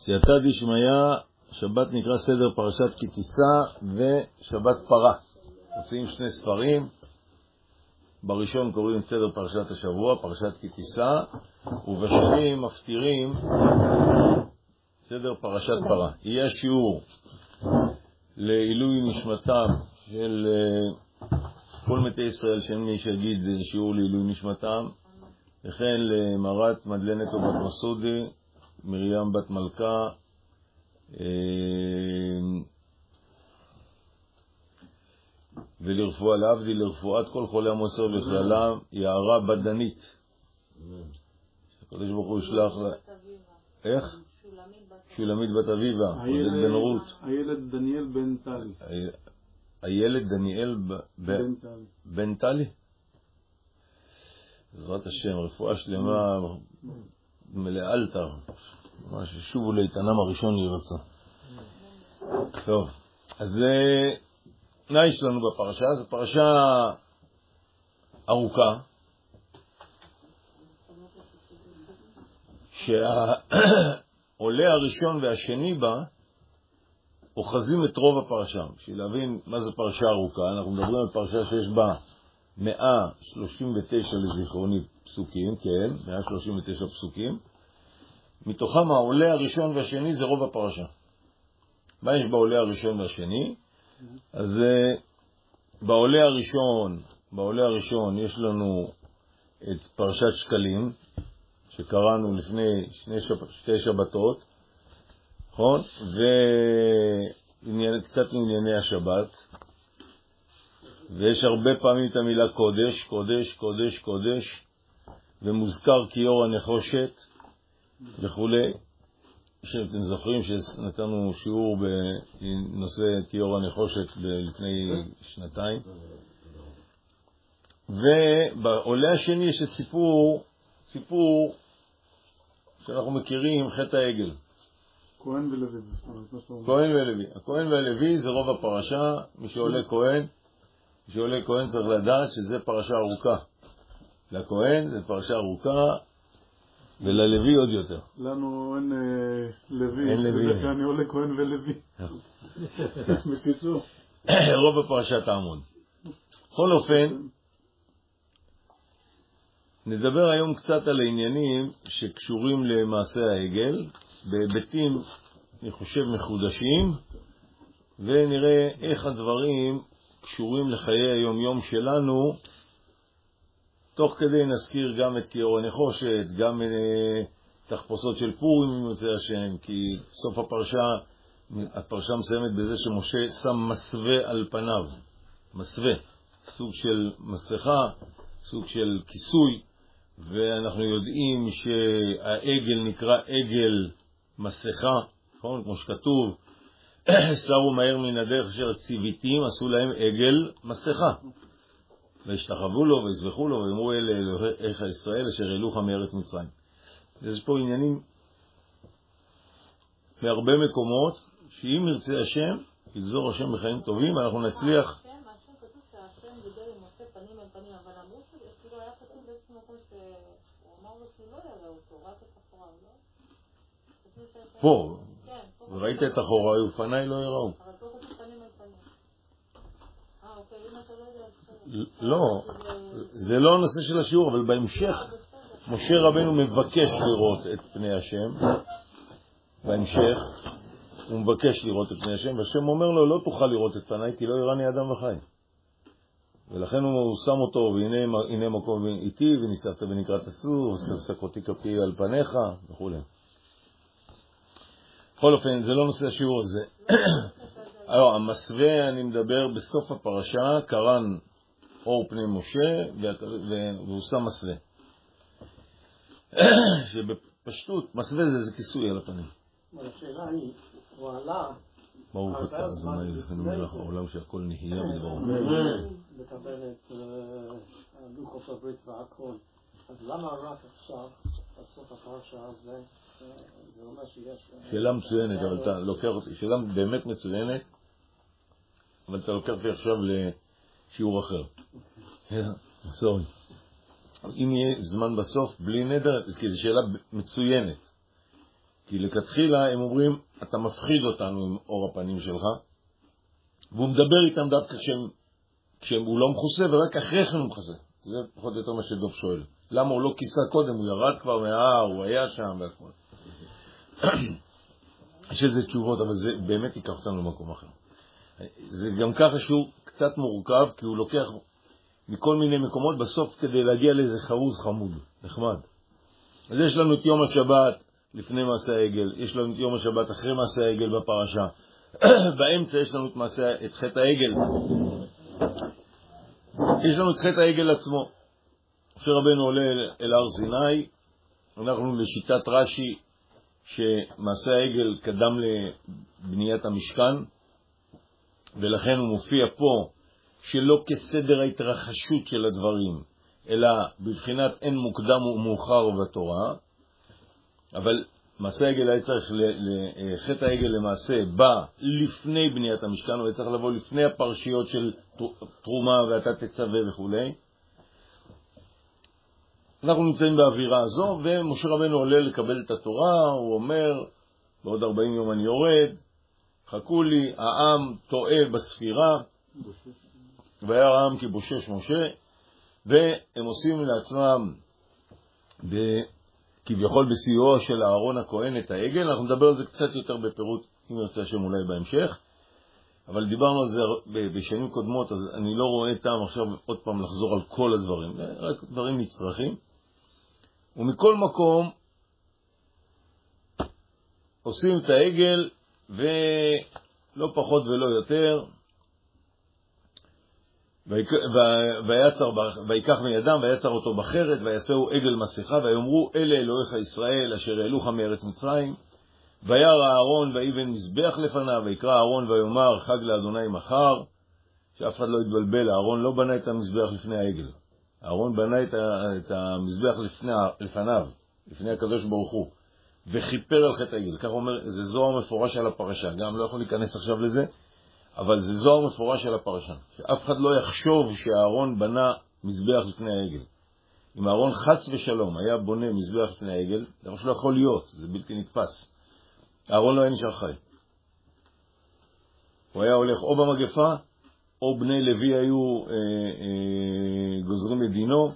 סייעתא דשמיא, שבת נקרא סדר פרשת כי תישא ושבת פרה. מוציאים שני ספרים. בראשון קוראים סדר פרשת השבוע, פרשת כי תישא, ובשני מפטירים סדר פרשת פרה. יהיה שיעור לעילוי נשמתם של כל מתי ישראל, שאין מי שיגיד שיעור לעילוי נשמתם, וכן למרת מדלנתו בת מסודי, מרים בת מלכה, ולרפואה לעבדי, לרפואת כל חולי המוסר לכללם, יערה בת דנית. הקדוש ברוך הוא ישלח לה... איך? שולמית בת אביבה, עודד בן רות. הילד דניאל בן טלי. הילד דניאל בן טלי. בעזרת השם, רפואה שלמה מלאלתר. ממש שובו לאיתנם הראשון ירצה. טוב, אז מה יש לנו בפרשה? זו פרשה ארוכה, שהעולה הראשון והשני בה אוחזים את רוב הפרשה. בשביל להבין מה זו פרשה ארוכה, אנחנו מדברים על פרשה שיש בה 139 לזיכרוני פסוקים, כן, 139 פסוקים. מתוכם העולה הראשון והשני זה רוב הפרשה. מה יש בעולה הראשון והשני? אז בעולה הראשון יש לנו את פרשת שקלים, שקראנו לפני שתי שבתות, נכון? וקצת מענייני השבת, ויש הרבה פעמים את המילה קודש, קודש, קודש, קודש, ומוזכר כיור הנחושת וכו'. שאתם זוכרים שנתנו שיעור בנושא כיור הנחושת לפני שנתיים. ובעולה השני יש את סיפור שאנחנו מכירים, חטא העגל. כהן ולוי. כהן ולוי. הכהן והלוי זה רוב הפרשה. מי שעולה כהן צריך לדעת שזה פרשה ארוכה. לכהן זה פרשה ארוכה, וללוי עוד יותר. לנו אין לוי. אין לוי. בדרך כלל אני עולה כהן ולוי. בקיצור. רוב הפרשה תעמוד. בכל אופן, נדבר היום קצת על העניינים שקשורים למעשה העגל, בהיבטים, אני חושב, מחודשים, ונראה איך הדברים קשורים לחיי היום-יום שלנו. תוך כדי נזכיר גם את כיור הנחושת, גם תחפושות של פורים, אם יוצא השם, כי סוף הפרשה מסיימת בזה שמשה שם מסווה על פניו. מסווה, סוג של מסכה, סוג של כיסוי, ואנחנו יודעים שהעגל נקרא עגל מסכה, נכון? כמו שכתוב, סרו מהר מן הדרך אשר ציוויתים, עשו להם עגל מסכה. והשתחוו לו והזבחו לו ואמרו אלה אלוהיך ישראל אשר העלוך מארץ מצרים. יש פה עניינים בהרבה מקומות, שאם ירצה השם, יגזור השם בחיים טובים, אנחנו נצליח. השם כתוב שהשם דיבר עם משה פנים אל פנים, אבל אמרו שכאילו היה כתוב באיזשהו מקום שהוא אמר לו שהוא לא יראה אותו, רק את אחוריו, לא? פה, וראית את אחוריי ופניי לא יראו. אבל פה כתוב פנים אל פנים. אוקיי, אם אתה לא יודע... לא, זה לא הנושא של השיעור, אבל בהמשך משה רבנו מבקש לראות את פני השם. בהמשך הוא מבקש לראות את פני השם, והשם אומר לו, לא תוכל לראות את פניי, כי לא יראני אדם וחי. ולכן הוא שם אותו, והנה מקום איתי, וניצבת ונקראת אסור, וסקותי כפי על פניך, וכו'. בכל אופן, זה לא נושא השיעור הזה. המסווה, אני מדבר בסוף הפרשה, קרן אור פני משה, והוא שם מסווה. שבפשטות, מסווה זה כיסוי על הפנים. השאלה היא, הוא עלה... ברוך אתה אדוני אלוהינו מלך העולם שהכל נהיה בדברו. לקבל את לוחות הברית והכל. אז למה רק עכשיו, בסוף הפרשה הזה, זה אומר שיש... שאלה מצוינת, אבל אתה לוקח אותי, שאלה באמת מצוינת, אבל אתה לוקח אותי עכשיו לשיעור אחר. סורי. אם יהיה זמן בסוף, בלי נדר, כי זו שאלה מצוינת. כי לכתחילה הם אומרים, אתה מפחיד אותנו עם אור הפנים שלך, והוא מדבר איתם דווקא כשהוא לא מכוסה, ורק אחרי כן הוא מכסה. זה פחות או יותר מה שדוב שואל. למה הוא לא כיסה קודם? הוא ירד כבר מההר, הוא היה שם והכל. יש איזה תשובות, אבל זה באמת ייקח אותנו למקום אחר. זה גם ככה שהוא קצת מורכב, כי הוא לוקח מכל מיני מקומות בסוף כדי להגיע לאיזה חרוז חמוד, נחמד. אז יש לנו את יום השבת לפני מעשה העגל, יש לנו את יום השבת אחרי מעשה העגל בפרשה. באמצע יש לנו את חטא העגל. יש לנו את חטא העגל עצמו. משה רבנו עולה אל הר סיני, אנחנו לשיטת רש"י שמעשה העגל קדם לבניית המשכן, ולכן הוא מופיע פה שלא כסדר ההתרחשות של הדברים, אלא בבחינת אין מוקדם ומאוחר בתורה. אבל מעשה העגל היה צריך, חטא העגל למעשה בא לפני בניית המשכן, הוא היה צריך לבוא לפני הפרשיות של תרומה ואתה תצווה וכו'. אנחנו נמצאים באווירה הזו, ומשה רבנו עולה לקבל את התורה, הוא אומר, בעוד 40 יום אני יורד, חכו לי, העם טועה בספירה, והיה העם כי בושש משה, והם עושים לעצמם, כביכול בסיועו של אהרון הכהן את העגל. אנחנו נדבר על זה קצת יותר בפירוט, אם ירצה השם אולי בהמשך, אבל דיברנו על זה בשנים קודמות, אז אני לא רואה טעם עכשיו עוד פעם לחזור על כל הדברים, רק דברים נצרכים. ומכל מקום עושים את העגל, ולא פחות ולא יותר, ויקח מידם ויצר אותו בחרת ויעשהו עגל מסכה ויאמרו אלה אלוהיך ישראל אשר העלוך מארץ מצרים. וירא אהרון ויבן מזבח לפניו, ויקרא אהרון ויאמר חג לאדוני מחר. שאף אחד לא יתבלבל, אהרון לא בנה את המזבח לפני העגל, אהרון בנה את המזבח לפניו, לפני הקדוש ברוך הוא, וכיפר על חטא העגל. כך אומר, זה זוהר מפורש על הפרשה, גם לא יכול להיכנס עכשיו לזה, אבל זה זוהר מפורש על הפרשה, שאף אחד לא יחשוב שאהרון בנה מזבח לפני העגל. אם אהרון חס ושלום היה בונה מזבח לפני העגל, זה מה שלא יכול להיות, זה בלתי נתפס. אהרון לא היה נשאר חי. הוא היה הולך או במגפה, או בני לוי היו גוזרים את דינו,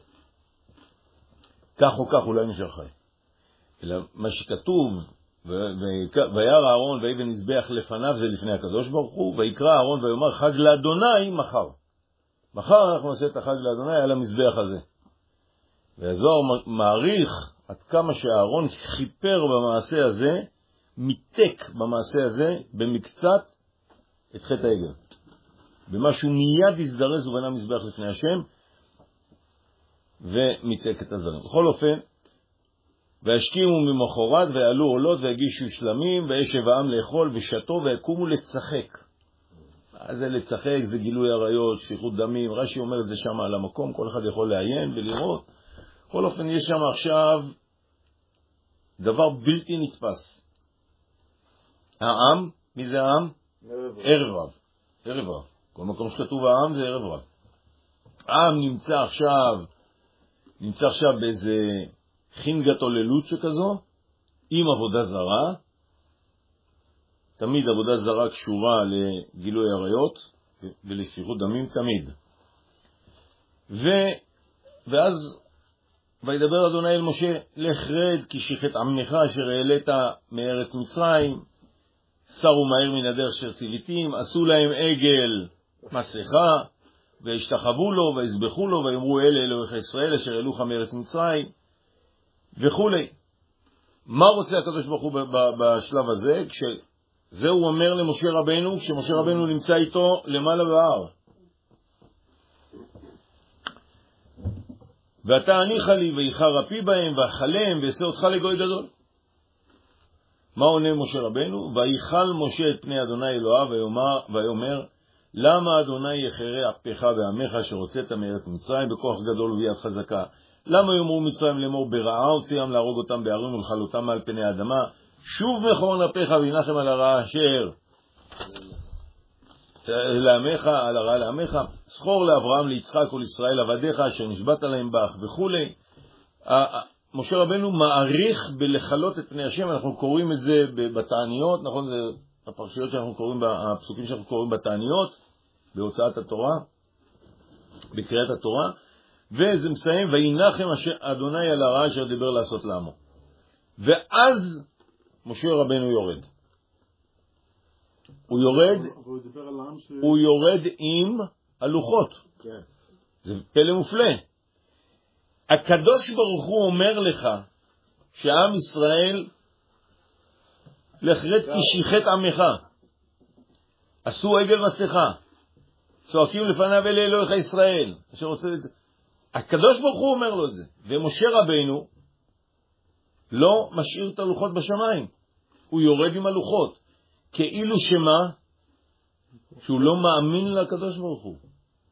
כך או כך הוא לא היה נשאר חי. אלא מה שכתוב, וירא אהרון ויבן מזבח לפניו, זה לפני הקדוש ברוך הוא, ויקרא אהרון ויאמר חג לאדוני מחר. מחר אנחנו נעשה את החג לאדוני על המזבח הזה. והזוהר מעריך עד כמה שאהרון חיפר במעשה הזה, מיתק במעשה הזה במקצת את חטא העגל. במה שהוא מיד הזדרז ובנה מזבח לפני השם ומיתק את הדברים. בכל אופן, והשכימו ממחרת ויעלו עולות והגישו שלמים וישב העם לאכול ושתו ויקומו לצחק. אז זה לצחק, זה גילוי עריות, שפיכות דמים. רש"י אומר את זה שם על המקום, כל אחד יכול לעיין ולראות. בכל אופן יש שם עכשיו דבר בלתי נתפס. העם, מי זה העם? ערב רב. ערב רב. כל מקום שכתוב העם זה ערב רב. העם נמצא עכשיו באיזה חינגת עוללות שכזו, עם עבודה זרה. תמיד עבודה זרה קשורה לגילוי עריות ולשפיכות דמים, תמיד. ואז וידבר אדוני אל משה, לך רד כי שיחת עמך אשר העלית מארץ מצרים, סרו מהר מן הדרך אשר ציוויתים, עשו להם עגל מסכה, והשתחוו לו והזבחו לו, ויאמרו אלה אלוהיך ישראל אשר העלוך מארץ מצרים וכולי. מה רוצה הקדוש ברוך הוא בשלב הזה? כשזה הוא אומר למשה רבנו, כשמשה רבנו נמצא איתו למעלה בהר. ואתה הניחה לי ויחר אפי בהם ואכלם ועשה אותך לגוי גדול. מה עונה משה רבנו? ויחל משה את פני אדוני אלוהיו ויאמר למה אדוני יחרה אפיך ועמך שרוצית מארץ מצרים בכוח גדול וביד חזקה? למה יאמרו מצרים לאמור ברעה הוציאם להרוג אותם בערים ולכלותם מעל פני האדמה? שוב מכוון אפיך וינחם על הרעה אשר לעמך, על הרעה לעמך, זכור לאברהם ליצחק ולישראל עבדיך אשר נשבעת להם בך וכו'. משה רבנו מעריך בלחלות את פני השם. אנחנו קוראים את זה בתעניות, נכון? זה הפרשיות שאנחנו קוראים, הפסוקים שאנחנו קוראים בתעניות, בהוצאת התורה, בקריאת התורה, וזה מסיים, וינחם אדוני על הרעה אשר דיבר לעשות לעמו. ואז משה רבנו יורד. הוא יורד עם הלוחות. כן. זה פלא מופלא. הקדוש ברוך הוא אומר לך שעם ישראל לחרד כי שיחת עמך, עשו עגל מסכה, צועקים לפניו אלה אלוהיך ישראל. הקדוש ברוך הוא אומר לו את זה. ומשה רבנו לא משאיר את הלוחות בשמיים, הוא יורד עם הלוחות, כאילו שמה? שהוא לא מאמין לקדוש ברוך הוא.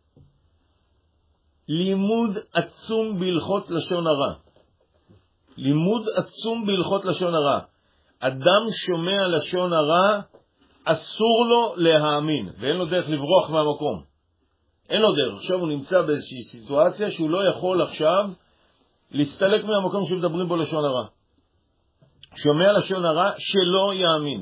לימוד עצום בהלכות לשון הרע. לימוד עצום בהלכות לשון הרע. אדם שומע לשון הרע, אסור לו להאמין, ואין לו דרך לברוח מהמקום. אין לו דרך. עכשיו הוא נמצא באיזושהי סיטואציה שהוא לא יכול עכשיו להסתלק מהמקום שמדברים בו לשון הרע. שומע לשון הרע, שלא יאמין.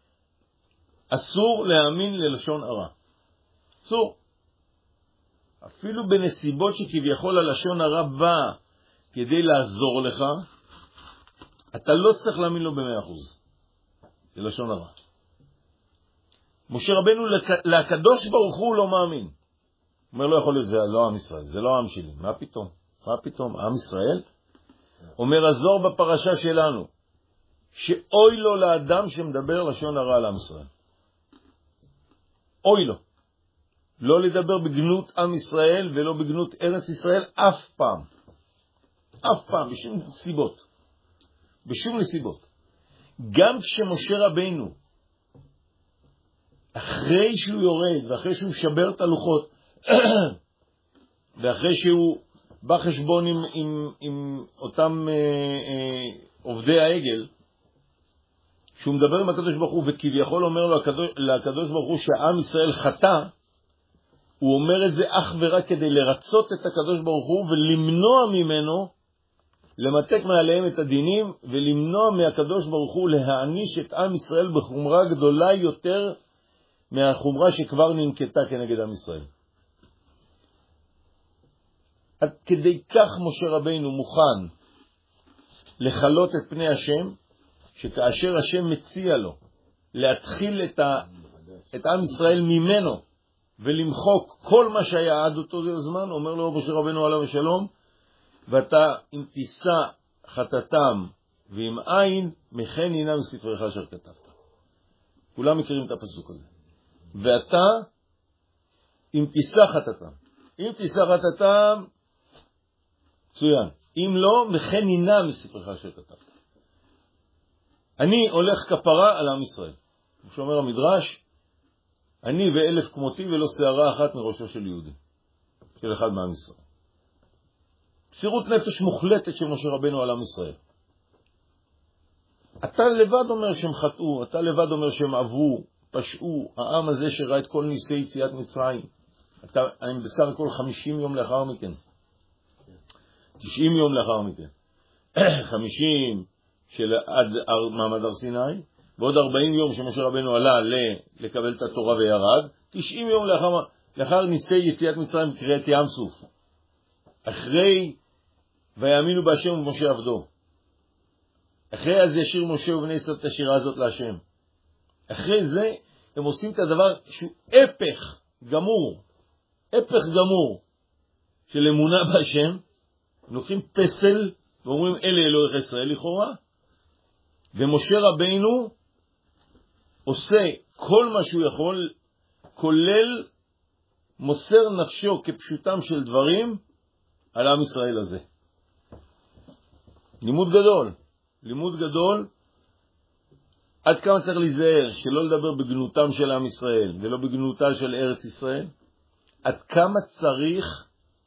אסור להאמין ללשון הרע. אסור. אפילו בנסיבות שכביכול הלשון הרע בא כדי לעזור לך, אתה לא צריך להאמין לו ב100%. זה לשון הרע. משה רבנו לקדוש ברוך הוא לא מאמין. הוא אומר, לא יכול להיות, זה לא עם ישראל, זה לא עם שלי. מה פתאום? מה פתאום? עם ישראל? אומר הזוהר בפרשה שלנו, שאוי לו לאדם שמדבר לשון הרע על עם ישראל. אוי לו. לא לדבר בגנות עם ישראל ולא בגנות ארץ ישראל אף פעם. אף פעם, בשום סיבות. בשום נסיבות. גם כשמשה רבנו, אחרי שהוא יורד ואחרי שהוא שבר את הלוחות, ואחרי שהוא בא חשבון עם אותם עובדי העגל, שהוא מדבר עם הקדוש ברוך הוא וכביכול אומר לו לקדוש ברוך הוא שעם ישראל חטא, הוא אומר את זה אך ורק כדי לרצות את הקדוש ברוך הוא ולמנוע ממנו, למתק מעליהם את הדינים, ולמנוע מהקדוש ברוך הוא להעניש את עם ישראל בחומרה גדולה יותר מהחומרה שכבר ננקטה כנגד עם ישראל. עד כדי כך משה רבינו מוכן לחלות את פני השם, שכאשר השם מציע לו להתחיל את עם ישראל ממנו ולמחוק כל מה שהיה עד אותו זמן, אומר לו משה רבינו עליו השלום, ואתה אם תישא חטאתם ואם אין, מכן הנה מספרך אשר כתבת. כולם מכירים את הפסוק הזה. ואתה אם תישא חטאתם. אם תישא חטאתם, מצוין. אם לא, מכן הנה מספרך אשר כתבת. אני הולך כפרה על עם ישראל. כמו שאומר המדרש, אני ואלף כמותי ולא שערה אחת מראשו של יהודי. של אחד מעם ישראל. מסירות נפש מוחלטת של משה רבנו על עם ישראל. אתה לבד אומר שהם חטאו, אתה לבד אומר שהם עברו, פשעו, העם הזה שראה את כל ניסי יציאת מצרים. אני בסך הכל 50 יום לאחר מכן. 90 יום לאחר מכן. 50 של עד מעמד הר סיני, ועוד 40 יום שמשה רבנו עלה לקבל את התורה וירד, 90 יום לאחר ניסי יציאת מצרים קריאת ים סוף. אחרי ויאמינו בהשם ובמשה עבדו. אחרי אז ישיר משה ובני ישראל את השירה הזאת להשם. אחרי זה הם עושים את הדבר שהוא הפך גמור. הפך גמור של אמונה בהשם. הם לוקחים פסל ואומרים אלה אלוהיך ישראל לכאורה. ומשה רבינו עושה כל מה שהוא יכול, כולל מוסר נפשו כפשוטם של דברים על עם ישראל הזה. לימוד גדול. לימוד גדול. עד כמה צריך להיזהר שלא לדבר בגנותם של עם ישראל ולא בגנותה של ארץ ישראל. עד כמה צריך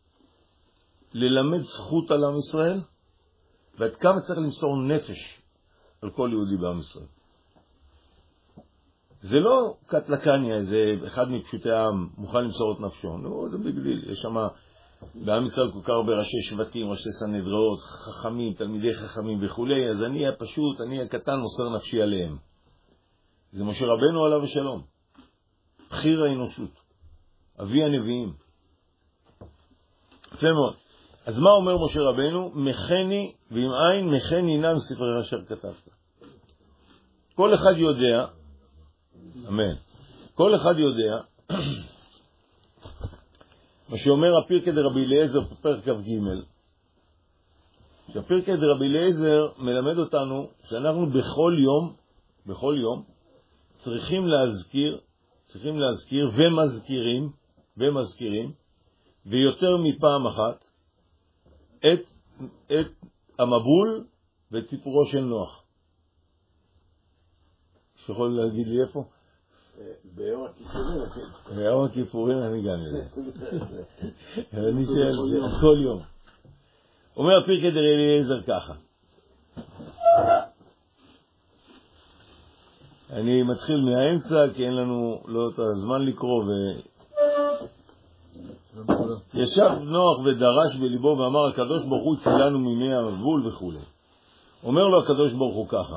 ללמד זכות על עם ישראל, ועד כמה צריך למסור נפש על כל יהודי בעם ישראל. זה לא קטלקניה, זה אחד מפשוטי העם מוכן למסור את נפשו. נו, זה בגדיל. יש שם בעם ישראל כל כך הרבה ראשי שבטים, ראשי סנהדריות, חכמים, תלמידי חכמים וכו', אז אני הפשוט, אני הקטן מוסר נפשי עליהם. זה משה רבנו עליו ושלום. בחיר האנושות. אבי הנביאים. יפה מאוד. אז מה אומר משה רבנו? מחני, ועם עין מחני נא מספרך אשר כתבת. כל אחד יודע, אמן, כל אחד יודע, מה שאומר הפרקי דרבי אליעזר בפרק כ"ג, שהפרקי דרבי אליעזר מלמד אותנו שאנחנו בכל יום צריכים להזכיר ומזכירים ויותר מפעם אחת את המבול ואת סיפורו של נוח. שיכול להגיד לי איפה? ביום הכיפורים. ביום הכיפורים אני גם יודע. אני שואל כל יום. אומר פרקי דרבי אליעזר ככה. אני מתחיל מהאמצע כי אין לנו לא את הזמן לקרוא ישב נוח ודרש בליבו ואמר הקדוש ברוך הוא צילנו ממי המבול וכו'. אומר לו הקדוש ברוך הוא ככה.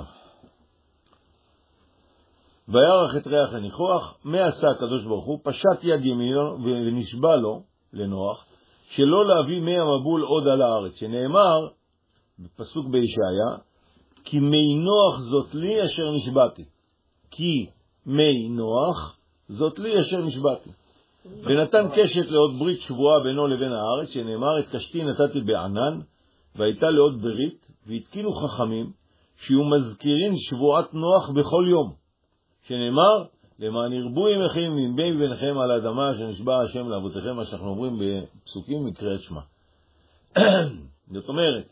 וירח את ריח הניחוח, מה עשה הקדוש ברוך הוא? פשט יד ימינו ונשבע לו, לנוח, שלא להביא מי המבול עוד על הארץ, שנאמר בפסוק בישעיה, כי מי נוח זאת לי אשר נשבעתי. כי מי נוח זאת לי אשר נשבעתי. ונתן קשת לעוד ברית שבועה בינו לבין הארץ, שנאמר את קשתי נתתי בענן, והייתה לעוד ברית, והתקינו חכמים, שיהיו מזכירים שבועת נוח בכל יום. שנאמר, למען ירבו ימיכם מבי ביניכם על האדמה שנשבע השם לאבותיכם, מה שאנחנו אומרים בפסוקים מקריאת שמע. זאת אומרת,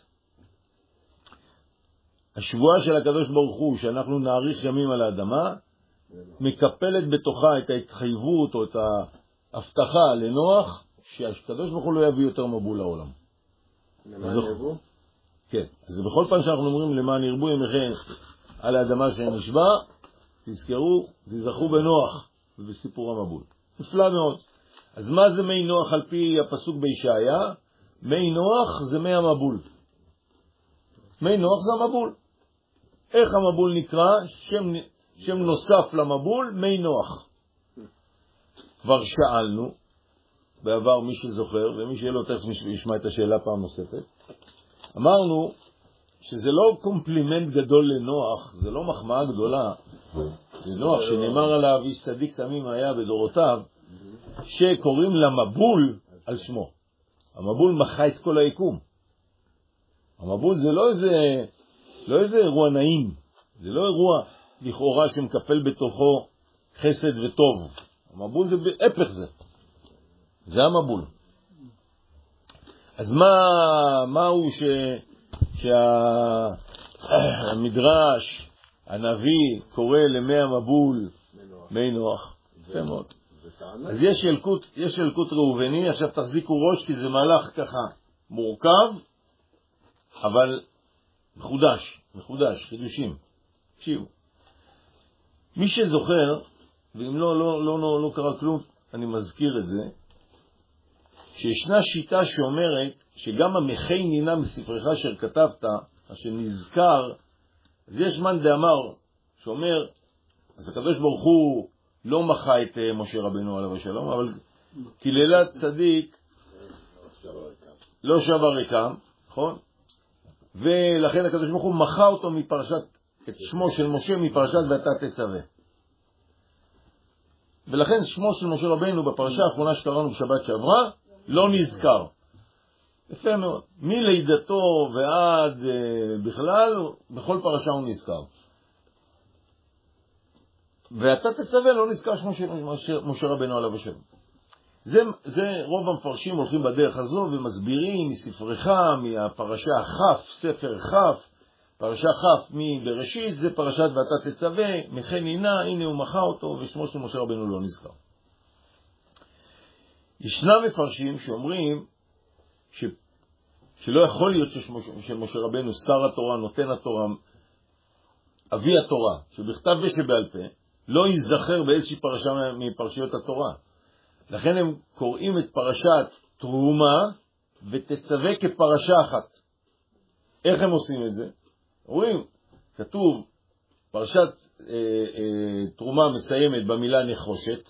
השבועה של הקדוש ברוך הוא שאנחנו נאריך ימים על האדמה, מקפלת בתוכה את ההתחייבות או את ההבטחה לנוח, שהקדוש ברוך הוא לא יביא יותר מבול לעולם. למען ירבו? כן, אז בכל פעם שאנחנו אומרים למען ירבו ימיכם על האדמה שנשבע, תזכרו, תזכרו בנוח ובסיפור המבול. נפלא מאוד. אז מה זה מי נוח על פי הפסוק בישעיה? מי נוח זה מי המבול. מי נוח זה המבול. איך המבול נקרא? שם נוסף למבול, מי נוח. כבר שאלנו, בעבר מי שזוכר, ומי שלא תכף ישמע את השאלה פעם נוספת, אמרנו שזה לא קומפלימנט גדול לנוח, זה לא מחמאה גדולה, לנוח שנאמר עליו איש צדיק תמים היה בדורותיו, שקוראים למבול על שמו. המבול מחה את כל היקום. המבול זה לא איזה אירוע נעים, זה לא אירוע לכאורה שמקפל בתוכו חסד וטוב. המבול זה בהפך זה המבול. אז מה הוא שהמדרש, הנביא, קורא למי המבול מי נוח? יפה מאוד. אז יש ילקוט ראובני, עכשיו תחזיקו ראש כי זה מהלך ככה מורכב, אבל מחודש, חידושים. תקשיבו. מי שזוכר, ואם לא קרה כלום, אני מזכיר את זה, שישנה שיטה שאומרת שגם המחי נינה מספרך אשר כתבת, אשר נזכר, אז יש מן דאמר שאומר, אז הקדוש ברוך הוא לא מחה את משה רבנו עליו השלום, אבל כלילת צדיק לא שווה ריקם, נכון? ולכן הקדוש ברוך הוא מחה אותו את שמו של משה מפרשת ואתה תצווה. ולכן שמו של משה רבנו בפרשה האחרונה שקראנו בשבת שעברה לא נזכר. יפה מאוד. מלידתו ועד בכלל, בכל פרשה הוא נזכר. ואתה תצווה לא נזכר שמו של משה רבנו עליו השלום. זה רוב המפרשים הולכים בדרך הזו ומסבירים מספרך, מהפרשה חף, ספר חף, פרשה חף מבראשית, זה פרשת ואתה תצווה, מחי נינה, הנה הוא מחה אותו, ושמו של משה רבנו לא נזכר. ישנם מפרשים שאומרים שלא יכול להיות שמשה רבנו שר התורה, נותן התורה, אבי התורה, שבכתב ושבעל פה, לא ייזכר באיזושהי פרשה מפרשיות התורה. לכן הם קוראים את פרשת תרומה ותצווה כפרשה אחת. איך הם עושים את זה? רואים, כתוב, פרשת תרומה מסיימת במילה נחושת,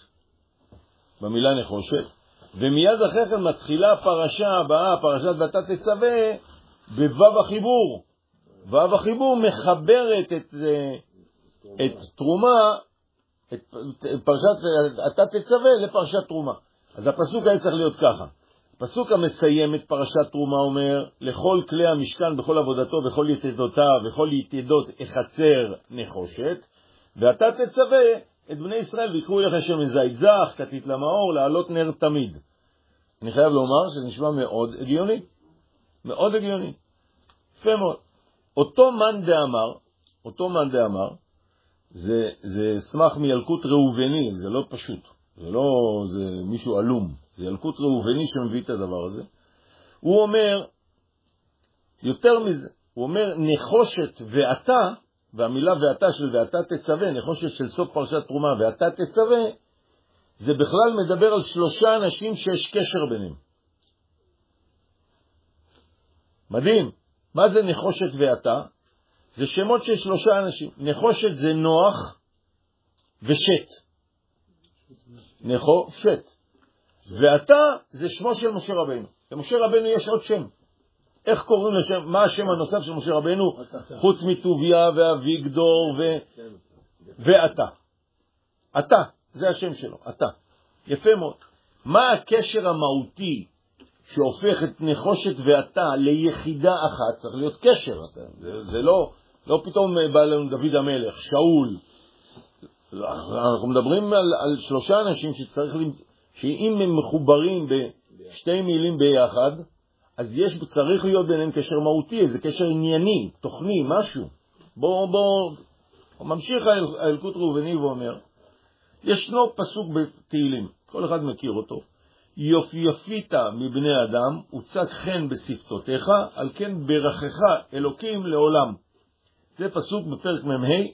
ומיד אחרי כן מתחילה הפרשה הבאה, פרשת ואתה תצווה, בו"ב החיבור. ו"ב החיבור מחברת את תרומה, את פרשת אתה תצווה לפרשת תרומה. אז הפסוק היה צריך להיות ככה. הפסוק המסיים את פרשת תרומה אומר, לכל כלי המשכן בכל עבודתו וכל יתדותיו וכל יתדות החצר נחושת, ואתה תצווה את בני ישראל ויקחו אליך שמן זית זך, כתית למאור, לעלות נר תמיד. אני חייב לומר שזה נשמע מאוד הגיוני. מאוד הגיוני. יפה מאוד. אותו מאן דאמר, זה סמך מילקוט ראובני, זה לא פשוט. זה מישהו אלום. זה ילקוט ראובני שמביא את הדבר הזה. הוא אומר, יותר מזה, הוא אומר נחושת ואתה, והמילה ואתה של ואתה תצווה, נחושת של סוף פרשת תרומה ואתה תצווה, זה בכלל מדבר על 3 אנשים שיש קשר ביניהם. מדהים. מה זה נחושת ואתה? זה שמות של 3 אנשים. נחושת זה נוח ושת. נחושת. ואתה זה שמו של משה רבנו. למשה רבנו יש עוד שם. איך קוראים לשם? מה השם הנוסף של משה רבנו? חוץ מטוביה ואביגדור ואתה. אתה, זה השם שלו, אתה. יפה מאוד. מה הקשר המהותי שהופך את נחושת ואתה ליחידה אחת? צריך להיות קשר. זה לא פתאום בא לנו דוד המלך, שאול. אנחנו מדברים על 3 אנשים שצריך שאם הם מחוברים בשתי מילים ביחד, אז צריך להיות ביניהם קשר מהותי, איזה קשר ענייני, תוכני, משהו. בוא, ממשיך הילקוט ראובני ואומר, ישנו פסוק בתהילים, כל אחד מכיר אותו, יופייפית מבני אדם, וצק חן בשפתותיך, על כן ברכך אלוקים לעולם. זה פסוק בפרק מ"ה,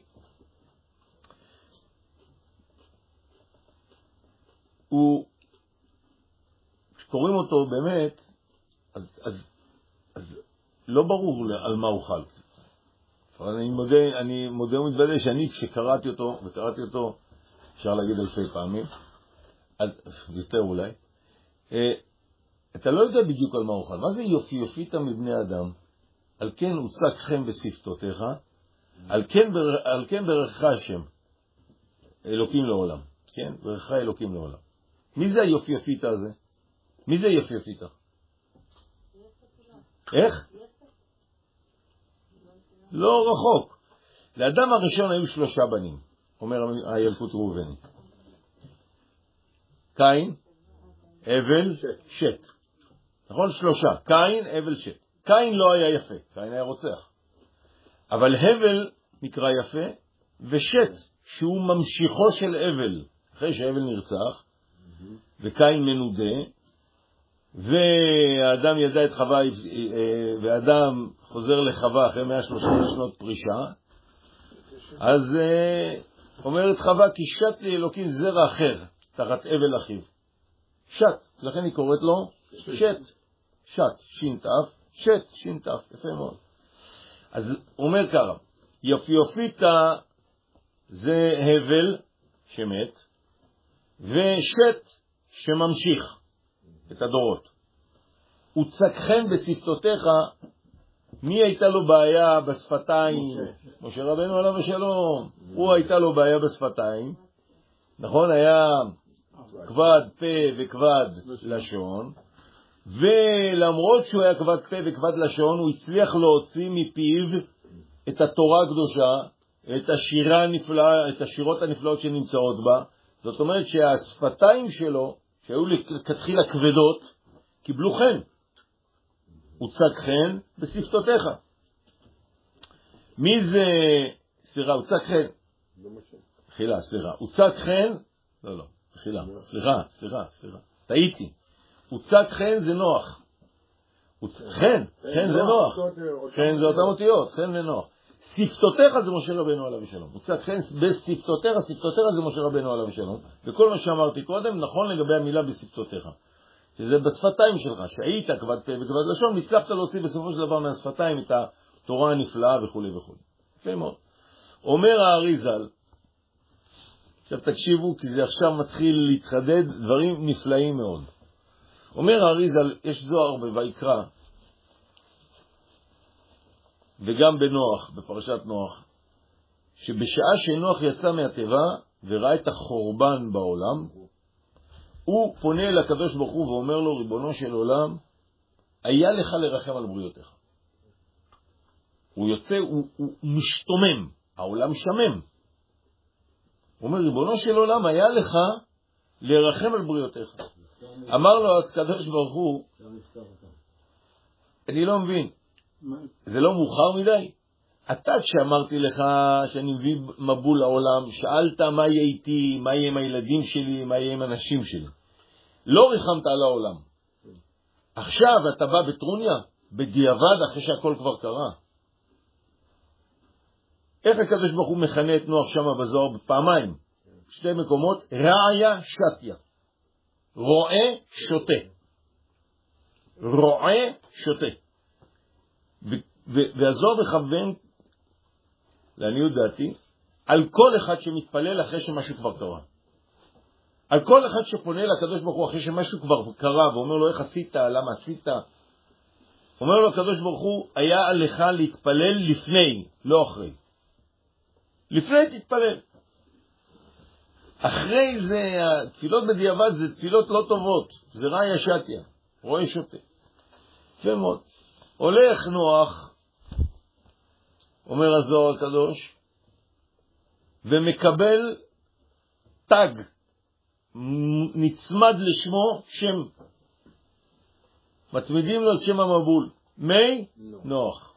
כשקוראים אותו באמת, אז לא ברור על מה הוא חל. אבל אני מודה ומתוודה שאני כשקראתי אותו, וקראתי אותו, אפשר להגיד אלפי פעמים, אז יותר אולי, אתה לא יודע בדיוק על מה הוא חל. מה זה יופייפית מבני אדם? על כן הוצק חן בשפתותיך, על כן ברכך השם, אלוקים לעולם. כן? ברכך אלוקים לעולם. מי זה היופייפית הזה? מי זה יופייפית? איך? לא רחוק. לאדם הראשון היו 3 בנים, אומר הילקוט ראובני. קין, הבל, שת. נכון? 3. קין, הבל, שת. קין לא היה יפה, קין היה רוצח. אבל הבל נקרא יפה, ושת, שהוא ממשיכו של הבל. אחרי שהבל נרצח, וקין מנודה, והאדם ידע את חווה, והאדם חוזר לחווה אחרי 130 שנות פרישה, אז אומרת חווה, כי שת לי אלוקים זרע אחר, תחת אבל אחיו. שת, לכן היא קוראת לו שת. שת, שינטף, שת, שינטף, יפה מאוד. אז הוא אומר ככה, יופיופיתה זה הבל שמת, ושת שממשיך את הדורות. וצקחן בשפתותיך, מי הייתה לו בעיה בשפתיים? משה רבנו עליו השלום. הוא הייתה לו בעיה בשפתיים. נכון, היה כבד פה וכבד לשון, ולמרות שהוא היה כבד פה וכבד לשון, הוא הצליח להוציא מפיו את התורה הקדושה, את השירות הנפלאות שנמצאות בה. זאת אומרת שהשפתיים שלו, שהיו לכתחילה כבדות, קיבלו חן. הוצק חן בשפתותיך. מי זה, סליחה, הוצק חן. חילה, סליחה. הוצק חן, לא, חילה, סליחה. טעיתי. הוצק חן זה נוח. חן זה נוח. חן זה אותם אותיות, חן ונוח. שפתותיך זה משה רבנו עליו השלום. הוצק חן בשפתותיך, שפתותיך זה משה רבנו עליו השלום. וכל מה שאמרתי קודם נכון לגבי המילה בשפתותיך. שזה בשפתיים שלך, שהיית כבד פה וכבד לשון, הצלחת להוציא בסופו של דבר מהשפתיים את התורה הנפלאה וכו' וכו'. יפה מאוד. אומר האריז"ל, עכשיו תקשיבו, כי זה עכשיו מתחיל להתחדד דברים נפלאים מאוד. אומר האריז"ל, יש זוהר בויקרא, וגם בנוח, בפרשת נוח, שבשעה שנוח יצא מהטבע וראה את החורבן בעולם, הוא פונה לקדוש ברוך הוא ואומר לו, ריבונו של עולם, היה לך לרחם על בריותיך. הוא יוצא, הוא משתומם, העולם שמם. הוא אומר, ריבונו של עולם, היה לך לרחם על בריותיך. אמר לו הקדוש ברוך הוא, אני לא מבין, זה לא מאוחר מדי? אתה כשאמרתי לך שאני מביא מבול לעולם, שאלת מה יהיה איתי, מה יהיה עם הילדים שלי, מה יהיה עם הנשים שלי. לא ריחמת על העולם. עכשיו אתה בא בטרוניה, בדיעבד, אחרי שהכל כבר קרה. איך הקדוש ברוך הוא מכנה את נוח שם בזוהר בפעמיים? שתי מקומות, רעיה שתיה. רועה שוטה. רועה שוטה. והזוהר מכוון, לעניות דעתי, על כל אחד שמתפלל אחרי שמשהו כבר קרה. על כל אחד שפונה לקדוש ברוך הוא אחרי שמשהו כבר קרה, ואומר לו איך עשית, למה עשית. אומר לו הקדוש ברוך הוא, היה עליך להתפלל לפני, לא אחרי. לפני תתפלל. אחרי זה, התפילות בדיעבד זה תפילות לא טובות, זה רעיה שתיה, רואה שוטה. יפה מאוד. הולך נוח, אומר הזוהר הקדוש, ומקבל תג, נצמד לשמו שם. מצמידים לו את שם המבול, מי נוח.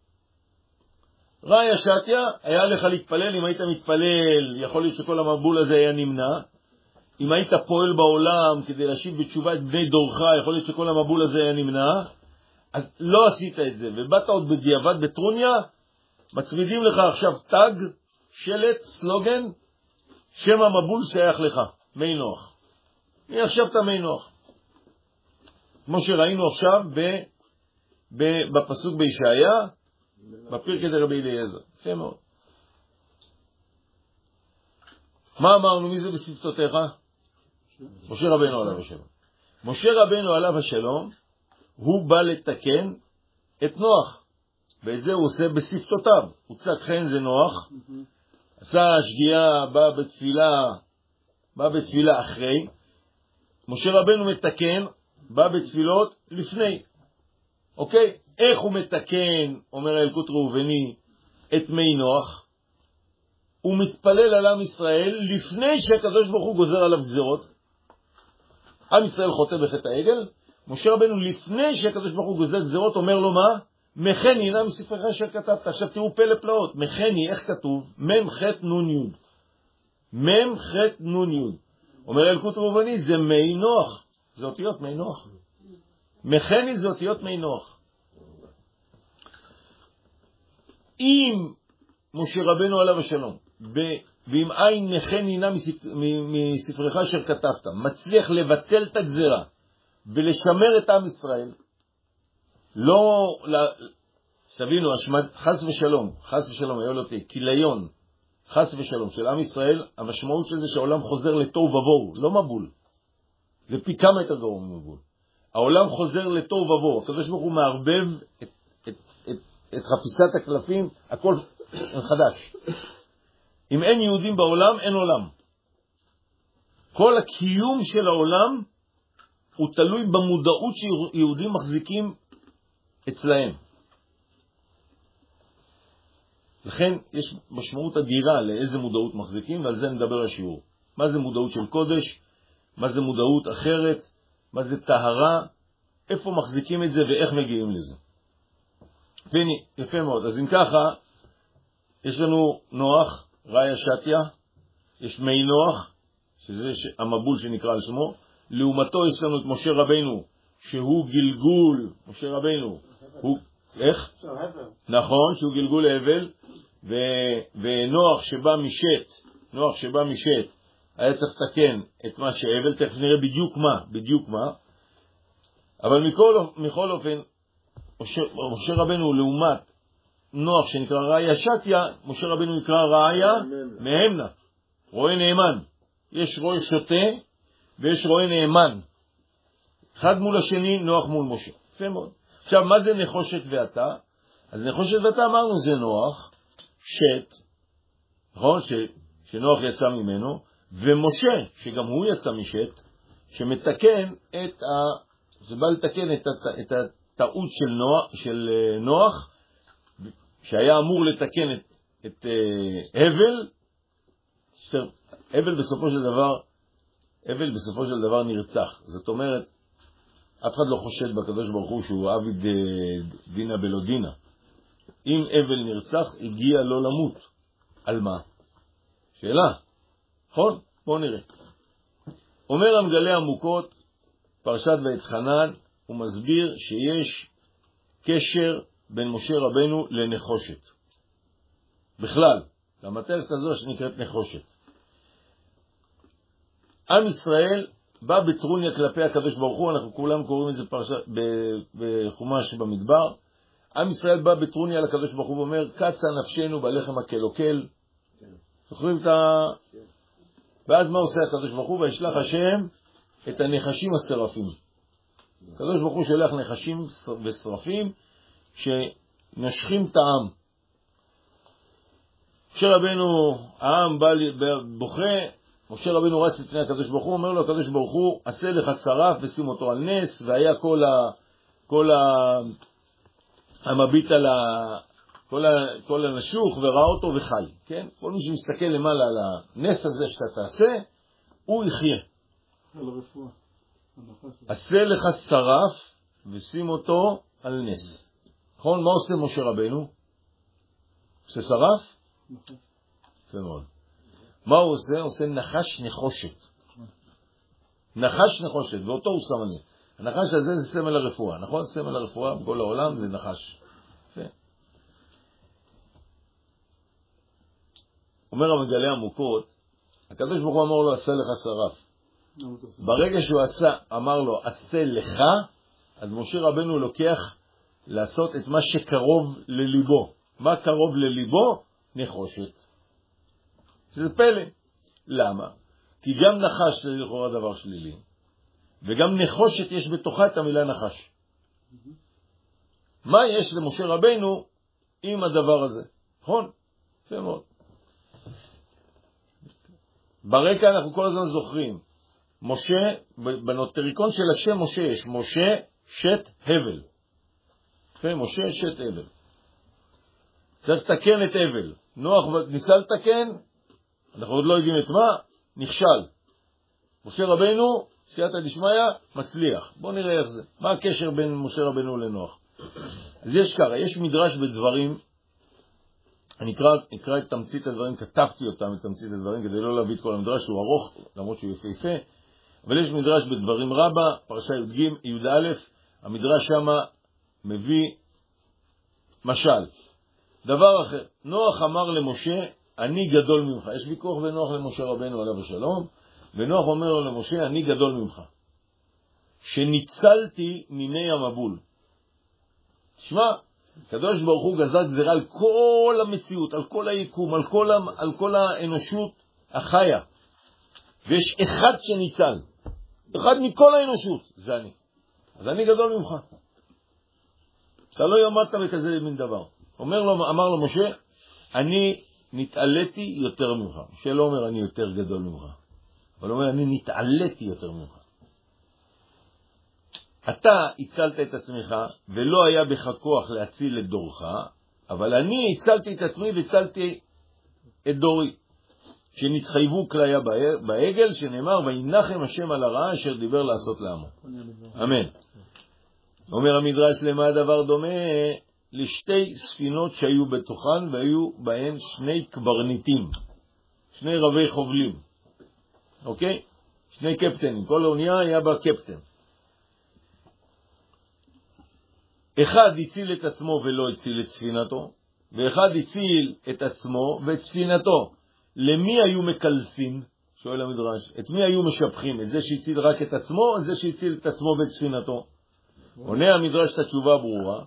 רעיה שתיה, היה לך להתפלל, אם היית מתפלל, יכול להיות שכל המבול הזה היה נמנע. אם היית פועל בעולם כדי להשיב בתשובה את בני דורך, יכול להיות שכל המבול הזה היה נמנע. אז לא עשית את זה, ובאת עוד בדיעבד בטרוניה, מצמידים לך עכשיו תג, שלט, סלוגן, שם המבול שייך לך, מי נוח. מי עכשיו אתה מי נוח? כמו שראינו עכשיו בפסוק בישעיה, בפרקי דרבי אליעזר. יפה מאוד. מה אמרנו? מי זה בשפתותיך? משה רבנו עליו השלום. משה רבנו עליו השלום, הוא בא לתקן את נוח. ואת זה הוא עושה בשפתותיו. הוא צק חן זה נוח. עשה שגיאה, בא בתפילה אחרי. משה רבנו מתקן, בא בתפילות לפני. אוקיי? איך הוא מתקן, אומר הילקוט ראובני, את מי נוח? הוא מתפלל על עם ישראל לפני שהקדוש ברוך הוא גוזר עליו גזירות. עם ישראל חוטא בחטא העגל. משה רבנו לפני שהקדוש ברוך הוא גוזר גזירות אומר לו מה? מכני, נע מספרך אשר כתבת. עכשיו תראו פלא פלאות. מכני, איך כתוב? מם חט נון יוד. מם חט נון יוד. אומר הילקוט ראובני, זה מי נוח. זה אותיות מי נוח. מכני זה אותיות מי נוח. אם משה רבנו עליו השלום, ואם אין מכני נע מספרך אשר כתבת, מצליח לבטל את הגזירה, ולשמר את עם ישראל, לא, שתבינו, חס ושלום, היה לו כיליון, חס ושלום, של עם ישראל, המשמעות של זה שהעולם חוזר לתוהו ובוהו, לא מבול. זה פי כמה יותר גרוע ממבול. העולם חוזר לתוהו ובוהו, הקדוש ברוך הוא מערבב את חפיסת הקלפים, הכל חדש. אם אין יהודים בעולם, אין עולם. כל הקיום של העולם הוא תלוי במודעות שיהודים מחזיקים אצלהם. לכן יש משמעות אדירה לאיזה מודעות מחזיקים, ועל זה נדבר השיעור. מה זה מודעות של קודש? מה זה מודעות אחרת? מה זה טהרה? איפה מחזיקים את זה ואיך מגיעים לזה? יפה מאוד. אז אם ככה, יש לנו נוח, רעיה שתיה, יש מי נוח, שזה המבול שנקרא על שמו, לעומתו יש לנו את משה רבנו, שהוא גלגול, משה רבנו, הוא, איך? נכון, שהוא גלגול הבל, ונוח שבא משת, היה צריך לתקן את מה שהבל, תכף נראה בדיוק מה, אבל מכל אופן, משה רבנו לעומת נוח שנקרא ראיה שתיה, משה רבנו נקרא ראיה מהמנה, רואה נאמן. יש רואה שוטה ויש רואה נאמן, אחד מול השני, נוח מול משה. יפה מאוד. עכשיו, מה זה נחושת ואתה? אז נחושת ואתה אמרנו זה נוח, שת, נכון? שנוח יצא ממנו, ומשה, שגם הוא יצא משת, שמתקן זה בא לתקן את הטעות של נוח, שהיה אמור לתקן את הבל. הבל בסופו של דבר נרצח. זאת אומרת, אף אחד לא חושד בקדוש ברוך הוא שהוא עביד דינה בלא דינה. אם הבל נרצח, הגיע לו למות. על מה? שאלה. נכון? בואו נראה. אומר המגלה עמוקות, פרשת ואתחנן, הוא מסביר שיש קשר בין משה רבנו לנחושת. בכלל, למטרת הזו שנקראת נחושת. עם ישראל בא בטרוניה כלפי הקדוש ברוך הוא, אנחנו כולם קוראים את זה בחומש במדבר. עם ישראל בא בטרוניה לקדוש ברוך הוא ואומר, קצה נפשנו בלחם הקלוקל. זוכרים ואז מה עושה הקדוש ברוך הוא? וישלח השם את הנחשים השרפים. הקדוש ברוך הוא שלח נחשים ושרפים שנשכים את העם. משה רבנו, העם בוכה, משה רבנו רץ לפני הקדוש ברוך הוא, אומר לו הקדוש ברוך הוא, עשה לך שרף ושים אותו על נס, והיה כל המביט על כל הנשוך וראה אותו וחי. כן? כל מי שמסתכל למעלה על הנס הזה שאתה תעשה, הוא יחיה. עשה לך שרף ושים אותו על נס. נכון? מה עושה משה רבנו? עושה שרף? זה מאוד. מה הוא עושה? הוא עושה נחש נחושת. נחש נחושת, ואותו הוא שם על זה. הנחש הזה זה סמל הרפואה, נכון? סמל הרפואה בכל העולם זה נחש. אומר המגלה עמוקות, הקדוש ברוך הוא אמר לו, עשה לך שרף. ברגע שהוא אמר לו, עשה לך, אז משה רבנו לוקח לעשות את מה שקרוב לליבו. מה קרוב לליבו? נחושת. שזה פלא. למה? כי גם נחש זה לכאורה דבר שלילי, וגם נחושת יש בתוכה את המילה נחש. מה יש למשה רבנו עם הדבר הזה? נכון? זה מאוד. ברקע אנחנו כל הזמן זוכרים, משה, בנוטריקון של השם משה יש, משה שת הבל. משה שת הבל. צריך לתקן את הבל. נוח ניסה לתקן, אנחנו עוד לא יודעים את מה, נכשל. משה רבנו, סייעתא דשמיא, מצליח. בואו נראה איך זה. מה הקשר בין משה רבנו לנוח? אז יש ככה, יש מדרש בדברים, אני אקרא את תמצית הדברים, כתבתי אותם את תמצית הדברים, כדי לא להביא את כל המדרש, הוא ארוך, למרות שהוא יפה, אבל יש מדרש בדברים רבה, פרשה י"א, המדרש שמה מביא משל. דבר אחר, נוח אמר למשה, אני גדול ממך. יש ויכוח בין נוח למשה רבנו עליו השלום, ונוח אומר לו למשה, אני גדול ממך. שניצלתי מיני המבול. תשמע, הקדוש ברוך הוא גזר גזרה על כל המציאות, על כל היקום, על כל האנושות החיה. ויש אחד שניצל. אחד מכל האנושות, זה אני. אז אני גדול ממך. אתה לא יאמרת בכזה מין דבר. אמר לו משה, אני נתעליתי יותר ממך. משה לא אומר אני יותר גדול ממך. אבל הוא אומר אני נתעליתי יותר ממך. אתה הצלת את עצמך ולא היה בך כוח להציל את דורך, אבל אני הצלתי את עצמי והצלתי את דורי. שנתחייבו כליה בעגל, שנאמר וינחם השם על הרעה אשר דיבר לעשות לעמו. אמן. אומר המדרש, למה הדבר דומה? לשתי ספינות שהיו בתוכן והיו בהן שני קברניטים, שני רבי חובלים. אוקיי? שני קפטנים, כל האונייה היה בה קפטן. אחד הציל את עצמו ולא הציל את ספינתו, ואחד הציל את עצמו ואת ספינתו. למי היו מקלסין? שואל המדרש. את מי היו משבחים? את זה שהציל רק את עצמו, או את זה שהציל את עצמו ואת ספינתו? עונה המדרש את התשובה הברורה,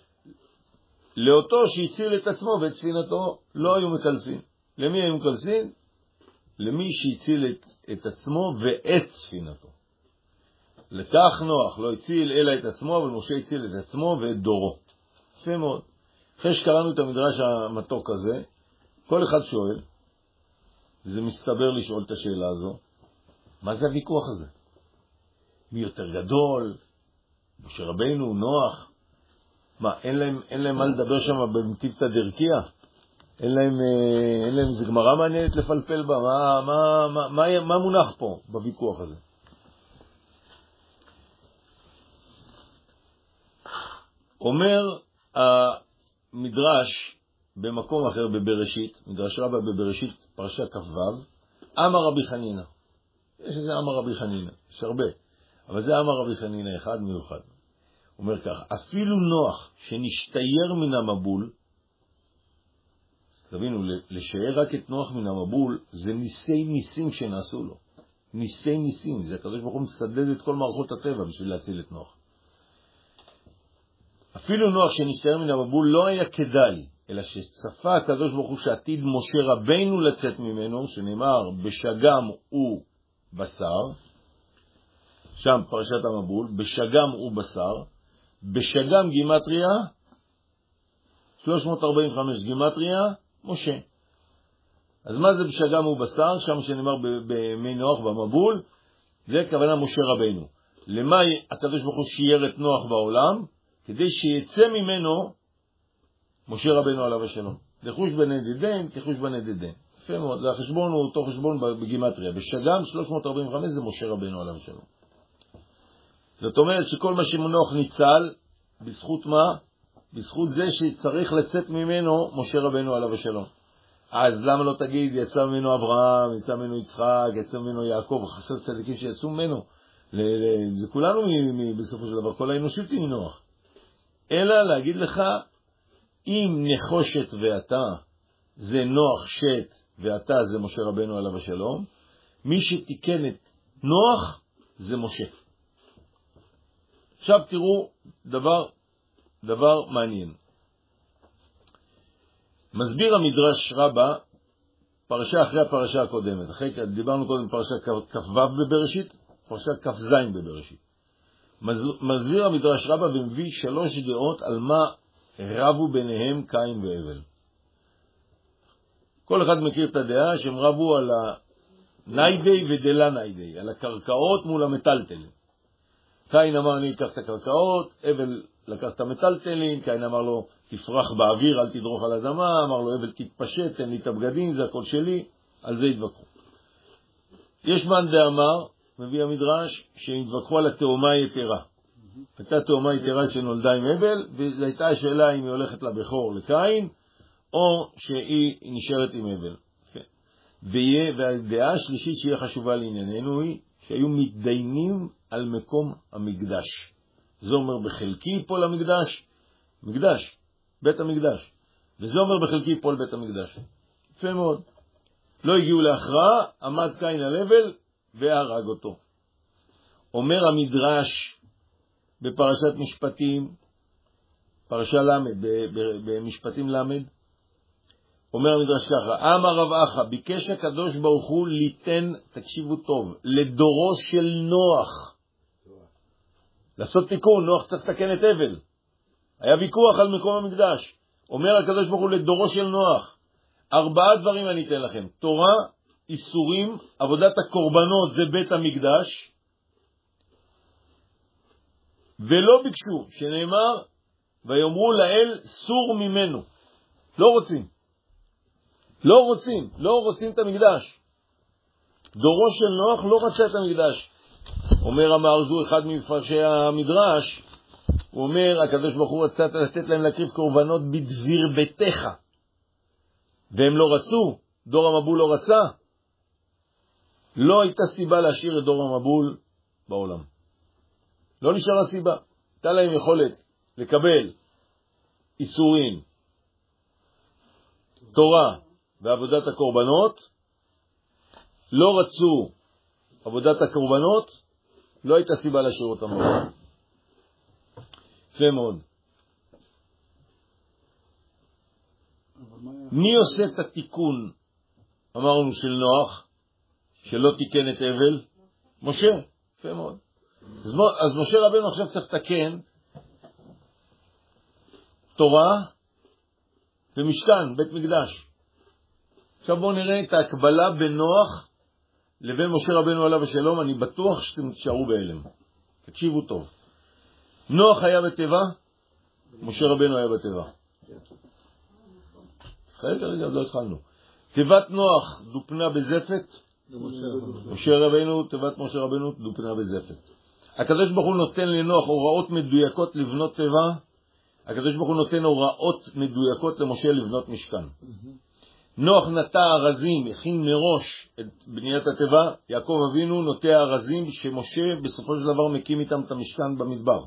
לאותו שהציל את עצמו ואת ספינתו לא היו מקלסין. למי היו מקלסין? למי שהציל את עצמו ואת ספינתו. לכך נוח לא הציל אלא את עצמו, אבל משה הציל את עצמו ואת דורו. יפה מאוד. אחרי שקראנו את המדרש המתוק הזה, כל אחד שואל, וזה מסתבר לשאול את השאלה הזו, מה זה הוויכוח הזה? מי יותר גדול? משה רבינו, נוח? מה, אין להם מה לדבר שם במטיבתא דרכיה? אין להם איזה גמרא מעניינת לפלפל בה? מה מונח פה בוויכוח הזה? אומר המדרש במקום אחר בבראשית, מדרש רבה בבראשית פרשה כ"ו, אמר רבי חנינא. יש איזה אמר רבי חנינא, יש הרבה, אבל זה אמר רבי חנינא אחד מיוחד. אומר כך, אפילו נוח שנשתייר מן המבול, תבינו, לשער רק את נוח מן המבול, זה ניסי ניסים שנעשו לו. ניסי ניסים, זה הקדוש ברוך הוא מסדד את כל מערכות הטבע בשביל להציל את נוח. אפילו נוח שנשתייר מן המבול לא היה כדאי, אלא שצפה הקדוש ברוך הוא שעתיד משה רבינו לצאת ממנו, שנאמר בשגם ובשר, שם פרשת המבול, בשגם ובשר, בשגם גימטריה, 345 גימטריה, משה. אז מה זה בשגם ובשר? שם שנאמר במי נוח במבול, זה כוונה משה רבינו. למה הקדוש ברוך הוא שייר את נוח בעולם? כדי שיצא ממנו משה רבינו עליו השלום. לחוש בנדידן כחוש בנדידן. יפה מאוד, זה החשבון הוא אותו חשבון בגימטריה. בשגם 345 זה משה רבינו עליו השלום. זאת אומרת שכל מה שמנוח ניצל, בזכות מה? בזכות זה שצריך לצאת ממנו משה רבינו עליו השלום. אז למה לא תגיד יצא ממנו אברהם, יצא ממנו יצחק, יצא ממנו יעקב, חסר צדיקים שיצאו ממנו? זה כולנו בסופו של דבר, כל האנושות היא מנוח. אלא להגיד לך, אם נחושת ואתה זה נוח שת ואתה זה משה רבינו עליו השלום, מי שתיקן את נוח זה משה. עכשיו תראו דבר מעניין. מסביר המדרש רבה פרשה אחרי הפרשה הקודמת. דיברנו קודם פרשה כ"ו בבראשית, פרשה כ"ז בבראשית. מסביר המדרש רבה ומביא 3 דעות על מה רבו ביניהם קין והבל. כל אחד מכיר את הדעה שהם רבו על הניידי ודלה ניידי, על הקרקעות מול המטלטלים. קין אמר אני אקח את הקרקעות, הבל לקח את המטלטלים, קין אמר לו תפרח באוויר, אל תדרוך על אדמה, אמר לו הבל תתפשט, תן לי את הבגדים, זה הכל שלי, על זה התווכחו. יש מאן דאמר, מביא המדרש, שהתווכחו על התאומה היתרה. הייתה תאומה יתרה שנולדה עם הבל, וזו הייתה השאלה אם היא הולכת לבכור לקין, או שהיא נשארת עם הבל. והדעה השלישית שיהיה חשובה לענייננו היא, שהיו מתדיינים על מקום המקדש. זה אומר בחלקי ייפול המקדש, מקדש, בית המקדש. וזה אומר בחלקי ייפול בית המקדש. יפה מאוד. לא הגיעו להכרעה, עמד קין על הבל והרג אותו. אומר המדרש בפרשת משפטים, פרשה למד, במשפטים למד, אומר המדרש ככה, אמר רב אחא, ביקש הקדוש ברוך הוא ליתן, תקשיבו טוב, לדורו של נוח. לעשות תיקון, נוח צריך לתקן את הבל. היה ויכוח על מקום המקדש. אומר הקדוש ברוך הוא לדורו של נוח, 4 דברים אני אתן לכם, תורה, איסורים, עבודת הקורבנות זה בית המקדש, ולא ביקשו, שנאמר, ויאמרו לאל סור ממנו. לא רוצים את המקדש. דורו של נוח לא רצה את המקדש. אומר המארזו, אחד מפרשי המדרש, הוא אומר, הקדוש ברוך הוא רצה לתת להם להקריב קורבנות בדביר ביתך, והם לא רצו, דור המבול לא רצה. לא הייתה סיבה להשאיר את דור המבול בעולם. לא נשארה סיבה. הייתה להם יכולת לקבל איסורים, תורה ועבודת הקורבנות, לא רצו עבודת הקורבנות, לא הייתה סיבה להשאיר אותם בעולם. יפה מאוד. מי עושה את התיקון, אמרנו, של נוח, שלא תיקן את אבל? משה. יפה מאוד. אז משה רבנו עכשיו צריך לתקן תורה ומשכן, בית מקדש. עכשיו בואו נראה את ההקבלה בין נוח לבין משה רבנו עליו השלום. אני בטוח שאתם תשארו בהלם. תקשיבו טוב. נוח היה בטבע, משה רבנו היה בטבע. רגע, לא התחלנו. תיבת נוח דופנה בזפת, משה רבנו, תיבת משה רבנו דופנה בזפת. הקדוש ברוך הוא נותן לנוח הוראות מדויקות לבנות תיבה, הקדוש ברוך הוא נותן הוראות מדויקות למשה לבנות משכן. נוח נטע ארזים, הכין מראש את בניית התיבה, יעקב אבינו נוטע ארזים שמשה בסופו של דבר מקים איתם את המשכן במדבר.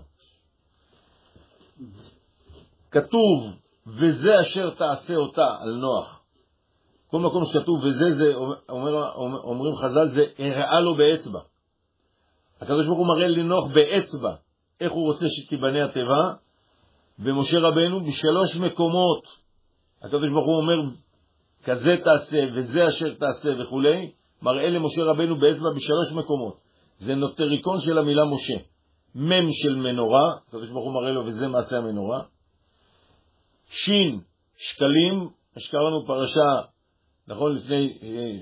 כתוב, וזה אשר תעשה אותה על נוח. כל מקום שכתוב וזה, זה אומרים חז"ל, זה הראה לו באצבע. הקדוש ברוך הוא מראה לנוח באצבע איך הוא רוצה שתיבנה התיבה, ומשה רבנו בשלוש מקומות הקדוש ברוך הוא אומר כזה תעשה וזה אשר תעשה וכו', מראה למשה רבנו באצבע בשלוש מקומות. זה נוטריקון של המילה משה. מם של מנורה, הקדוש ברוך הוא מראה לו וזה מעשה המנורה. שין, שקלים, שקראנו פרשה, נכון, לפני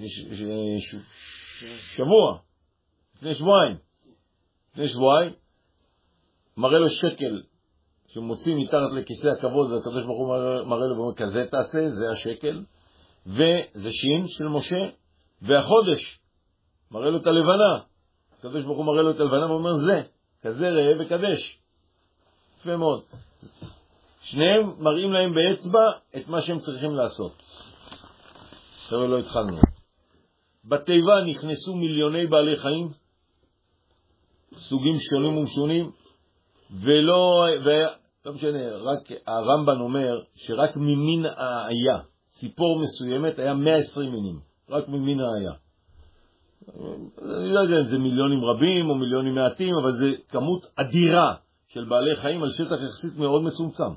שבוע, לפני שבועיים, מראה לו שקל שמוציא מתחת לכיסא הכבוד, והקדוש ברוך הוא מראה לו ואומר, כזה תעשה, זה השקל, וזה שין של משה, והחודש, מראה לו את הלבנה, הקדוש ברוך הוא מראה לו את הלבנה ואומר, זה, כזה ראה וקדש. יפה מאוד. שניהם מראים להם באצבע את מה שהם צריכים לעשות. עכשיו לא התחלנו. בתיבה נכנסו מיליוני בעלי חיים, סוגים שונים ומשונים, ולא משנה, רק הרמב"ן אומר שרק ממין האיה, ציפור מסוימת, היה 120 מינים, רק ממין האיה. אני לא יודע אם זה מיליונים רבים או מיליונים מעטים, אבל זה כמות אדירה של בעלי חיים על שטח יחסית מאוד מצומצם.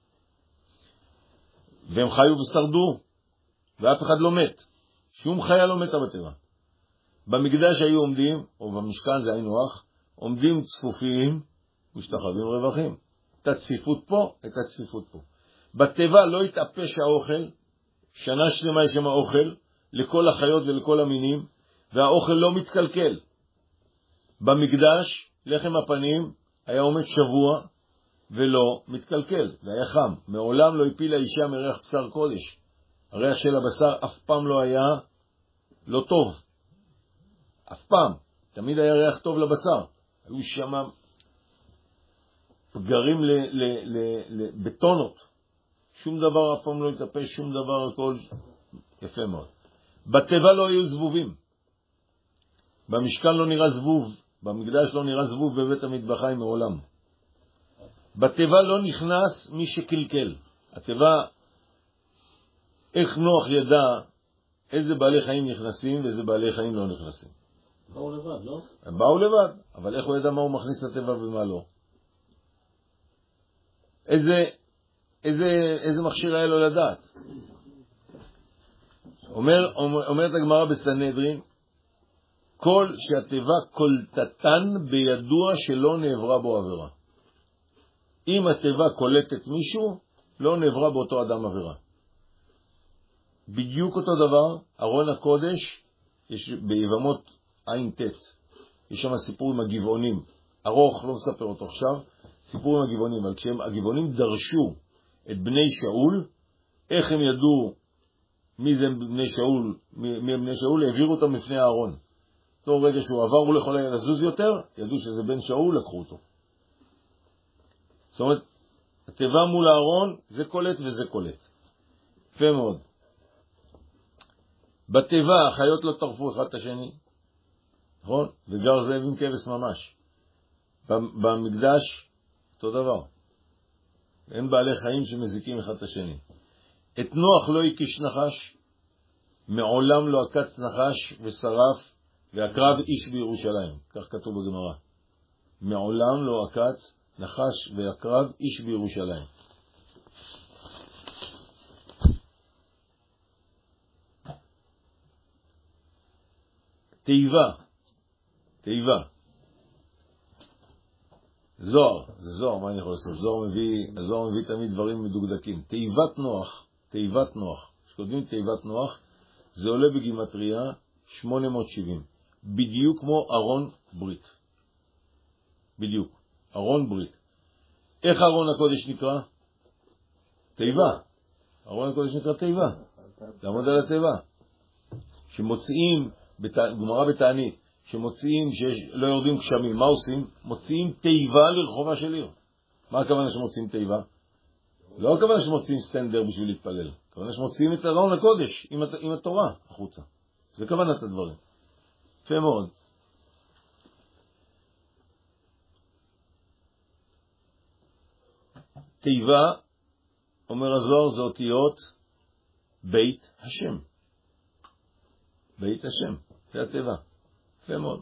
והם חיו ושרדו, ואף אחד לא מת. שום חיה לא מתה בטבע. במקדש היו עומדים, או במשכן זה היינו נוח, עומדים צפופים משתחווים רווחים. את הצפיפות פה, את הצפיפות פה. בטבע לא התאפש האוכל, שנה שלמה יש שם האוכל, לכל החיות ולכל המינים, והאוכל לא מתקלקל. במקדש, לחם הפנים, היה עומד שבוע, ולא מתקלקל, והיה חם. מעולם לא הפילה אישה מריח בשר קודש. הריח של הבשר אף פעם לא היה לא טוב. אף פעם. תמיד היה ריח טוב לבשר. היו שם פגרים בטונות. שום דבר אף פעם לא התאפש, שום דבר, הכל יפה מאוד. בטבע לא היו זבובים. במשכן לא נראה זבוב. במקדש לא נראה זבוב בבית המטבחיים מעולם. בטבע לא נכנס מי שקלקל. הטבע, איך נוח ידע איזה בעלי חיים נכנסים ואיזה בעלי חיים לא נכנסים? באו לבד, לא? הם באו לבד, אבל איך הוא ידע מה הוא מכניס לטבע ומה לא? איזה מכשיר היה לו לדעת? אומרת הגמרא בסנהדרין, כל שהטבע קולטתן בידוע שלא נעברה בו עבירה. אם הטבע קולטת מישהו, לא נעברה באותו אדם עבירה. בדיוק אותו דבר, ארון הקודש, יש ביבמות עין תת, יש שם סיפור עם הגבעונים, ארוך, לא מספר אותו עכשיו, סיפור עם הגבעונים, אבל כשהם הגבעונים דרשו את בני שאול, איך הם ידעו מי זה בני שאול, מי הם בני שאול, העבירו אותם לפני הארון. אותו רגע שהוא עבר, הוא לא יכול היה לזוז יותר, ידעו שזה בן שאול, לקחו אותו. זאת אומרת, הטבע מול הארון, זה קולט וזה קולט. יפה מאוד. בטבע, החיות לא טרפו אחד את השני, נכון? וגר זאב עם כבש ממש. במקדש, אותו דבר. אין בעלי חיים שמזיקים אחד את השני. את נוח לא הקיש נחש, מעולם לא עקץ נחש ושרף, והקרב איש בירושלים. כך כתוב בגמרא. מעולם לא עקץ נחש ועקרב איש בירושלים. תיבה. זוהר, זה זוהר, מה אני יכול לעשות? זוהר מביא תמיד דברים מדוקדקים. תיבת נוח. כשכותבים תיבת נוח, זה עולה בגימטריה 870. בדיוק כמו ארון ברית. בדיוק. ארון ברית. איך ארון הקודש נקרא? תיבה. ארון הקודש נקרא תיבה. לעמוד על התיבה. שמוציאים, גמרא בתענית, שמוציאים, שלא יורדים גשמים, מה עושים? מוציאים תיבה לרחובה של עיר. מה הכוונה שמוציאים תיבה? לא הכוונה שמוציאים סטנדר בשביל להתפלל. הכוונה שמוציאים את ארון הקודש עם התורה החוצה. זה כוונת הדברים. יפה מאוד. תיבה, אומר הזוהר, זה אותיות בית השם. בית השם, זה התיבה. יפה מאוד.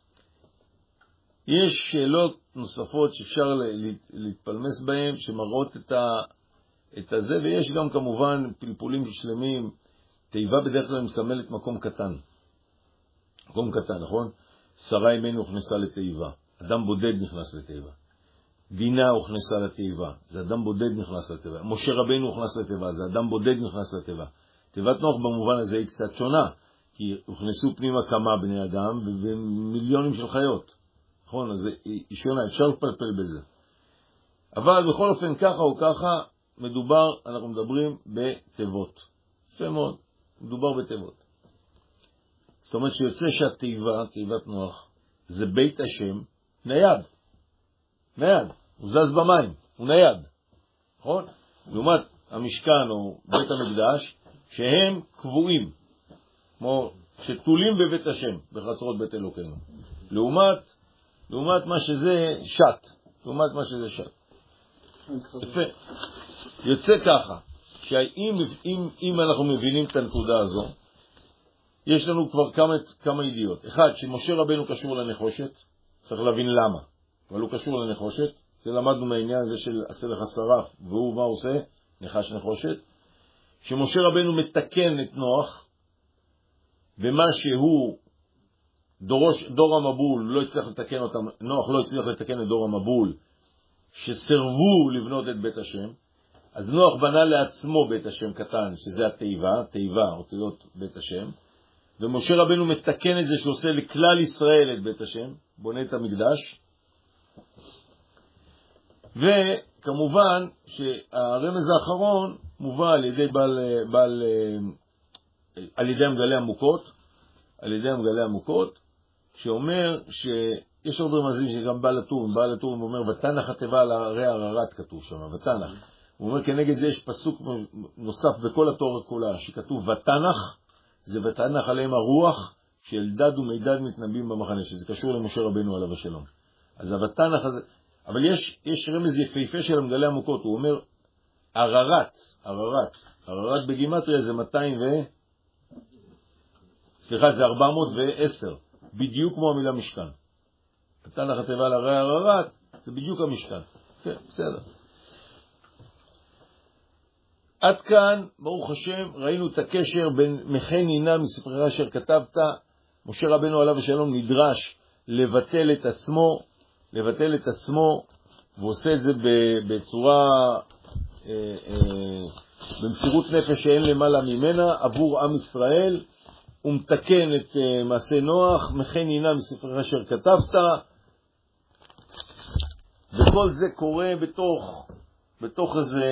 יש שאלות נוספות שאפשר להתפלמס בהן, שמראות את הזה, ויש גם כמובן פלפולים שלמים. תיבה בדרך כלל מסמלת מקום קטן. מקום קטן, נכון? שרה אימנו הוכנסה לתיבה. אדם בודד נכנס לתיבה. דינה הוכנסה לתיבה. זה אדם בודד נכנס לתיבה. משה רבנו הוכנס לתיבה. זה אדם בודד נכנס לתיבה. תיבת נוח במובן הזה היא קצת שונה. כי הוכנסו פנימה כמה בני אדם ומיליונים של חיות. נכון? אז היא שונה. אפשר לפלפל בזה. אבל בכל אופן ככה או ככה אנחנו מדברים בתיבות. יפה מאוד. מדובר בתיבות. זאת אומרת שיוצא שהתיבה, תיבת נוח, זה בית השם נייד. הוא זז במים, הוא נייד. נכון? לעומת המשכן או בית המקדש, שהם קבועים. כמו שתולים בבית השם, בחצרות בית אלוקינו. לעומת מה שזה שט. יפה. יוצא ככה, שאם אנחנו מבינים את הנקודה הזו, יש לנו כבר כמה ידיעות. אחד, שמשה רבנו קשור לנחושת, צריך להבין למה. אבל הוא קשור לנחושת, זה למדנו מהעניין הזה של עשה לך שרף, והוא מה עושה? נחש נחושת. שמשה רבנו מתקן את נוח, ומה שהוא דור המבול לא הצליח לתקן אותם, נוח לא הצליח לתקן את דור המבול, שסרבו לבנות את בית השם, אז נוח בנה לעצמו בית השם קטן, שזה התיבה, אותיות בית השם, ומשה רבנו מתקן את זה שעושה לכלל ישראל את בית השם, בונה את המקדש, וכמובן שהרמז האחרון מובא על ידי המגלה המוקות, שאומר שיש עוד רמזים שגם בעל הטורים אומר, ותנח התיבה על הרי הררת כתוב שם, ותנח. הוא אומר, כנגד זה יש פסוק נוסף בכל התורה כולה, שכתוב ותנח, זה ותנח עליהם הרוח, שאלדד ומידד מתנבאים במחנה, שזה קשור למשה רבנו עליו השלום. אז הוותנח הזה, אבל יש רמז יפהפה של המגלה המוקות, הוא אומר, הררת בגימטריה זה 410, בדיוק כמו המילה משכן. ותנח התיבה על הרי הררת, זה בדיוק המשכן. כן, בסדר. עד כאן, ברוך השם, ראינו את הקשר בין מחי נינה מספרך אשר כתבת. משה רבנו עליו השלום נדרש לבטל את עצמו, ועושה את זה בצורה, במסירות נפש שאין למעלה ממנה, עבור עם ישראל. הוא מתקן את מעשה נוח, מחי נינה מספרך אשר כתבת, וכל זה קורה בתוך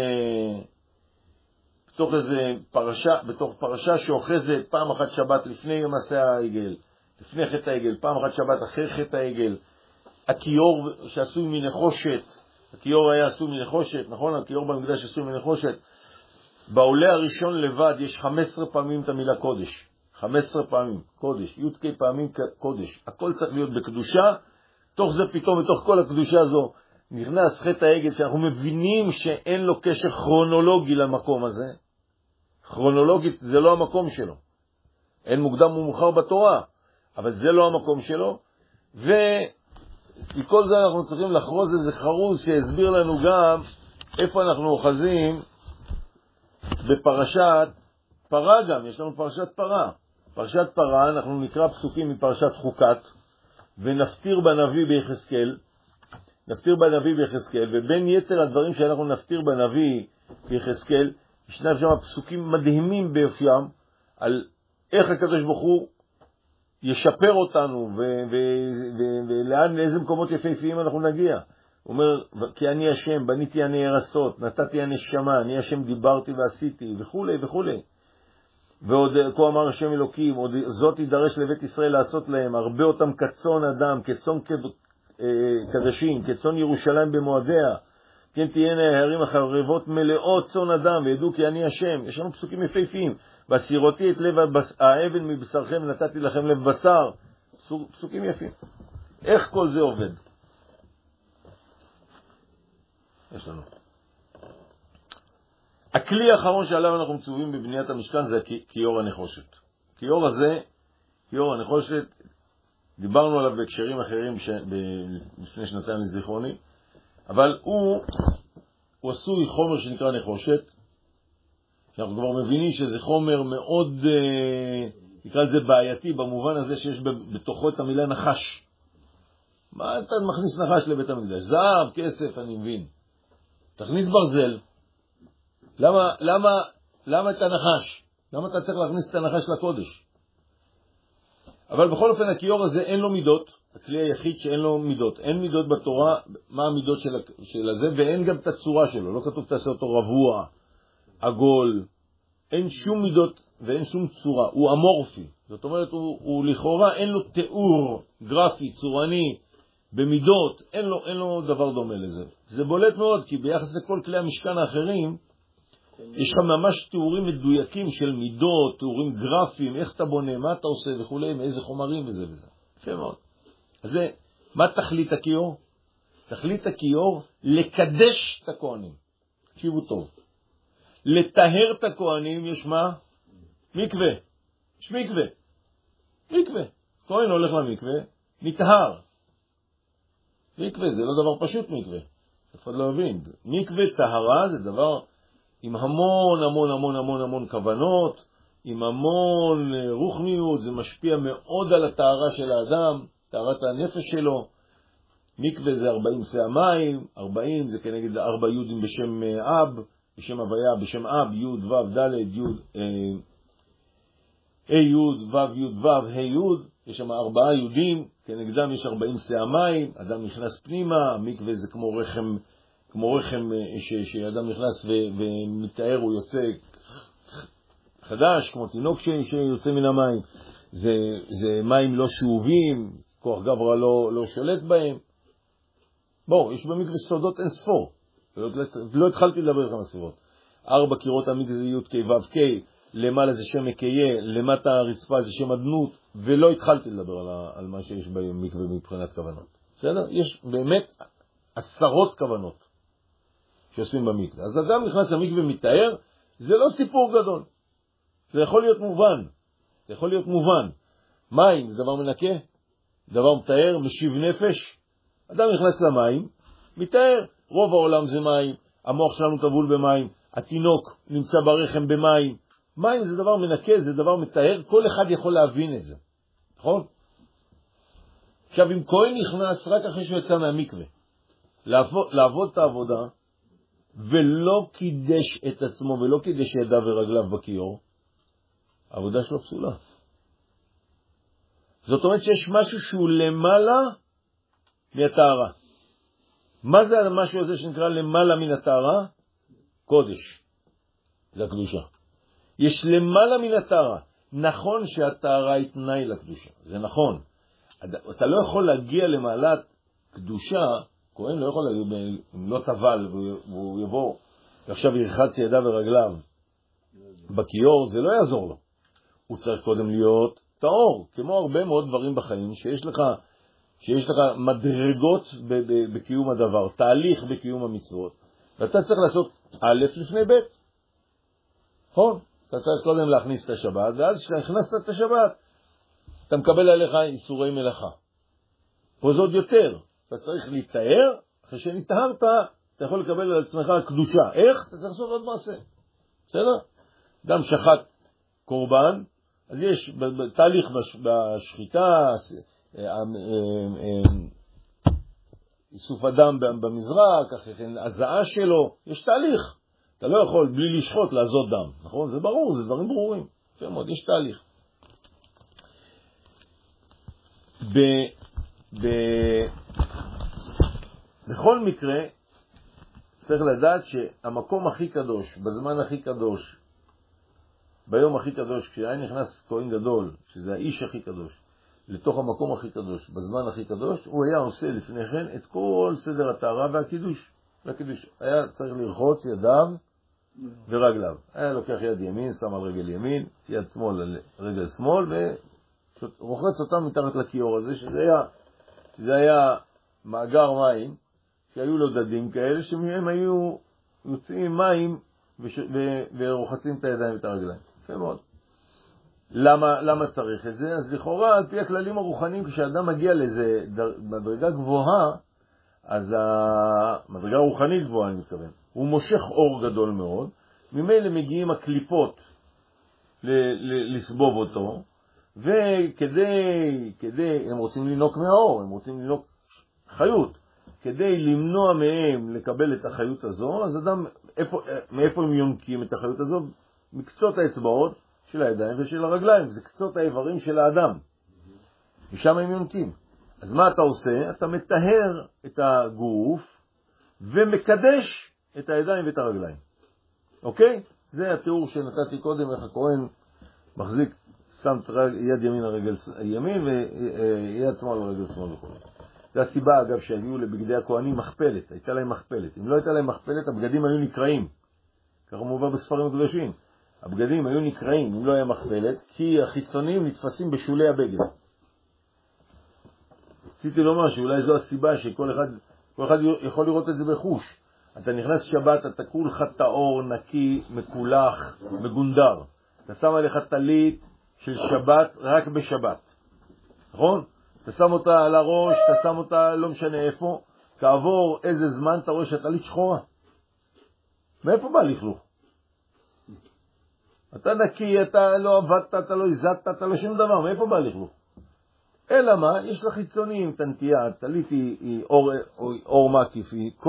פרשה שאוחזת פעם אחת שבת לפני מעשה העגל, לפני חטא העגל, פעם אחת שבת אחרי חטא העגל, הכיור שעשוי מנחושת, הכיור היה עשוי מנחושת, נכון? הכיור במקדש עשוי מנחושת. בעולה הראשון לבד יש 15 פעמים את המילה קודש, 15 פעמים קודש, י"ק פעמים קודש, הכל צריך להיות בקדושה. תוך זה פתאום, בתוך כל הקדושה הזו, נכנס חטא העגל, שאנחנו מבינים שאין לו קשר כרונולוגי למקום הזה. כרונולוגית זה לא המקום שלו. אין מוקדם ומאוחר בתורה, אבל זה לא המקום שלו. מכל זה אנחנו צריכים לחרוז איזה חרוז שהסביר לנו גם איפה אנחנו אוחזים בפרשת פרה גם. יש לנו פרשת פרה. פרשת פרה, אנחנו נקרא פסוקים מפרשת חוקת, ונפטיר בנביא ביחזקאל. נפטיר בנביא ביחזקאל, ובין יתר הדברים שאנחנו נפטיר בנביא ביחזקאל, ישנם שם פסוקים מדהימים ביופיים, על איך הקדוש ברוך הוא ישפר אותנו, ולאן, לאיזה מקומות יפהפיים אנחנו נגיע. הוא אומר, כי אני השם, בניתי אני ארסות, נתתי אני נשמה, אני השם דיברתי ועשיתי, וכו' וכו'. ועוד כה אמר השם אלוקים, עוד זאת יידרש לבית ישראל לעשות להם, הרבה אותם כצאן אדם, כצאן קדשים, כצאן ירושלים במועדיה, כן תהיינה הערים החרבות מלאות צאן אדם, וידעו כי אני השם. יש לנו פסוקים יפהפיים, והסירותי את לב האבן מבשרכם ונתתי לכם לב בשר. פסוקים יפים. איך כל זה עובד? יש לנו. הכלי האחרון שעליו אנחנו מצווים בבניית המשכן זה כיור הנחושת. כיור הזה, כיור הנחושת, דיברנו עליו בהקשרים אחרים לפני שנתיים לזיכרוני, אבל הוא עשוי חומר שנקרא נחושת, שאנחנו כבר מבינים שזה חומר מאוד, נקרא לזה בעייתי, במובן הזה שיש בתוכו את המילה נחש. מה אתה מכניס נחש לבית המקדש? זהב, כסף, אני מבין. תכניס ברזל. למה את הנחש? למה אתה צריך להכניס את הנחש לקודש? אבל בכל אופן הכיור הזה אין לו מידות, הכלי היחיד שאין לו מידות. אין מידות בתורה, מה המידות של הזה, ואין גם את הצורה שלו. לא כתוב תעשה אותו רבוע, עגול. אין שום מידות ואין שום צורה. הוא אמורפי. זאת אומרת, הוא לכאורה אין לו תיאור גרפי, צורני, במידות. אין לו דבר דומה לזה. זה בולט מאוד, כי ביחס לכל כלי המשכן האחרים, יש לך ממש תיאורים מדויקים של מידות, תיאורים גרפיים, איך אתה בונה, מה אתה עושה וכו', מאיזה חומרים וזה וזה. יפה מאוד. אז זה, מה תכלית הכיור? תכלית הכיור, לקדש את הכהנים. תקשיבו טוב. לטהר את הכהנים יש מה? מקווה. יש מקווה. מקווה. כהן הולך למקווה, נטהר. מקווה זה לא דבר פשוט מקווה. אף אחד לא מבין. מקווה, טהרה זה דבר עם המון המון המון המון המון כוונות, עם המון רוחניות, זה משפיע מאוד על הטהרה של האדם, טהרת הנפש שלו. מקווה זה 40 שא מים, 40 זה כנגד 4 יודים בשם אב, בשם הוויה, בשם אב, יוד, וו, דלת, יוד, יוד, וו, יוד, וו, יוד, יש שם 4 יודים, כנגדם יש 40 שא מים, אדם נכנס פנימה, מקווה זה כמו רחם שאדם נכנס ומתאר, הוא יוצא חדש, כמו תינוק שיוצא מן המים. זה מים לא שאובים, כוח גברא לא שולט בהם. בואו, יש במקווה סודות אין ספור. לא התחלתי לדבר לכם הסביבות. 4 קירות המקווה זה י' ק' ו' ק', למעלה זה שם מקיה, למטה הרצפה זה שם אדנות, ולא התחלתי לדבר על מה שיש במקווה מבחינת כוונות. בסדר? יש באמת 10 כוונות שעושים במקווה. אז אדם נכנס למקווה ומתאר, זה לא סיפור גדול. זה יכול להיות מובן. זה יכול להיות מובן. מים זה דבר מנקה, דבר מתאר, משיב נפש. אדם נכנס למים, מתאר. רוב העולם זה מים, המוח שלנו טבול במים, התינוק נמצא ברחם במים. מים זה דבר מנקה, זה דבר מתאר, כל אחד יכול להבין את זה. נכון? עכשיו, אם כהן נכנס רק אחרי שהוא יצא מהמקווה, לעבוד את העבודה, ולא קידש את עצמו, ולא קידש ידיו ורגליו בכיור, העבודה שלו פסולה. זאת אומרת שיש משהו שהוא למעלה מהטהרה. מה זה המשהו הזה שנקרא למעלה מן הטהרה? קודש. זה הקדושה. יש למעלה מן הטהרה. נכון שהטהרה היא תנאי לקדושה. זה נכון. אתה לא יכול להגיע למעלת קדושה, כהן לא יכול להגיע, אם לא טבל, והוא יבוא, ועכשיו ירחץ ידיו ורגליו בכיור, זה לא יעזור לו. הוא צריך קודם להיות טהור, כמו הרבה מאוד דברים בחיים, שיש לך מדרגות בקיום הדבר, תהליך בקיום המצוות, ואתה צריך לעשות א' לפני ב'. נכון? אתה צריך קודם להכניס את השבת, ואז כשהכנסת את השבת, אתה מקבל עליך איסורי מלאכה. פה זה עוד יותר. אתה צריך להתאר, אחרי שנתארת, אתה יכול לקבל על עצמך קדושה. איך? אתה צריך לעשות עוד מעשה. בסדר? אדם שחט קורבן, אז יש תהליך בשחיטה, איסוף אדם במזרק, הזעה שלו, יש תהליך. אתה לא יכול בלי לשחוט לעזות דם, נכון? זה ברור, זה דברים ברורים. יפה מאוד, יש תהליך. בכל מקרה, צריך לדעת שהמקום הכי קדוש, בזמן הכי קדוש, ביום הכי קדוש, כשהיה נכנס כהן גדול, שזה האיש הכי קדוש, לתוך המקום הכי קדוש, בזמן הכי קדוש, הוא היה עושה לפני כן את כל סדר הטהרה והקידוש. היה צריך לרחוץ ידיו ורגליו. היה לוקח יד ימין, שם על רגל ימין, יד שמאל על רגל שמאל, ורוחץ אותם מתחת לכיור הזה, שזה היה מאגר מים, שהיו לו דדים כאלה, שמהם היו יוצאים מים ורוחצים את הידיים ואת הרגליים. יפה מאוד. למה צריך את זה? אז לכאורה, על פי הכללים הרוחניים, כשאדם מגיע לאיזה מדרגה גבוהה, אז המדרגה רוחנית גבוהה, אני מתכוון, הוא מושך אור גדול מאוד, ממילא מגיעים הקליפות לסבוב אותו, וכדי, הם רוצים לנוק מהאור, הם רוצים לנוק חיות, כדי למנוע מהם לקבל את החיות הזו, אז אדם, מאיפה הם יונקים את החיות הזו? מקצות האצבעות של הידיים ושל הרגליים, זה קצות האיברים של האדם, ושם הם יונקים. אז מה אתה עושה? אתה מטהר את הגוף ומקדש את הידיים ואת הרגליים. אוקיי? זה התיאור שנתתי קודם, איך הכהן מחזיק, שם יד ימין על רגל ימין ויד שמאל על רגל שמאל וכו'. זה הסיבה, אגב, שהגיעו לבגדי הכהנים מכפלת, הייתה להם מכפלת. אם לא הייתה להם מכפלת, הבגדים היו נקראים. ככה מובא בספרים הקדושים. הבגדים היו נקראים, אם לא היה מכפלת, כי החיצונים נתפסים בשולי הבגד. רציתי לומר שאולי זו הסיבה שכל אחד יכול לראות את זה בחוש. אתה נכנס שבת, אתה כולך טהור, נקי, מקולח, מגונדר. אתה שם עליך טלית של שבת רק בשבת. נכון? אתה שם אותה על הראש, אתה שם אותה לא משנה איפה, כעבור איזה זמן אתה רואה שהטלית שחורה. מאיפה בא לכלוך? אתה נקי, אתה לא עבדת, אתה לא הזדת, אתה לא שום דבר, מאיפה בא לכלוך? אלא מה? יש לה חיצונים, תנתייה, הטלית היא אור מקיף,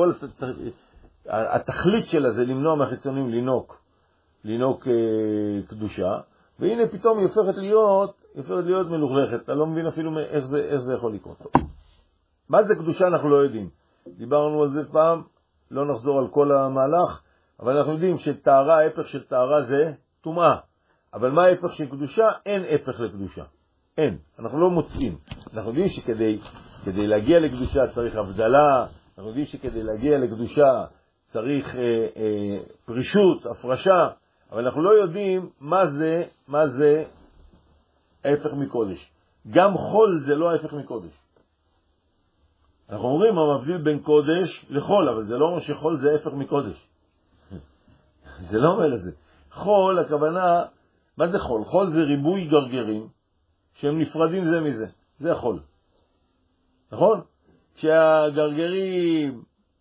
התכלית שלה זה למנוע מהחיצונים לינוק קדושה, והנה פתאום היא הופכת להיות מלוכלכת, אתה לא מבין אפילו איך זה יכול לקרות. מה זה קדושה אנחנו לא יודעים. דיברנו על זה פעם, לא נחזור על כל המהלך, אבל אנחנו יודעים שטהרה, ההפך של טהרה זה טומאה. אבל מה ההפך של קדושה? אין הפך לקדושה. אין, אנחנו לא מוצאים. אנחנו יודעים שכדי להגיע לקדושה צריך הבדלה, אנחנו יודעים שכדי להגיע לקדושה צריך פרישות, הפרשה, אבל אנחנו לא יודעים מה זה ההפך מקודש. גם חול זה לא ההפך מקודש. אנחנו אומרים המבדיל בין קודש לחול, אבל זה לא אומר שחול זה ההפך מקודש. זה לא אומר לזה. חול, הכוונה, מה זה חול? חול זה ריבוי גרגרים שהם נפרדים זה מזה. זה חול. נכון? כשהגרגרים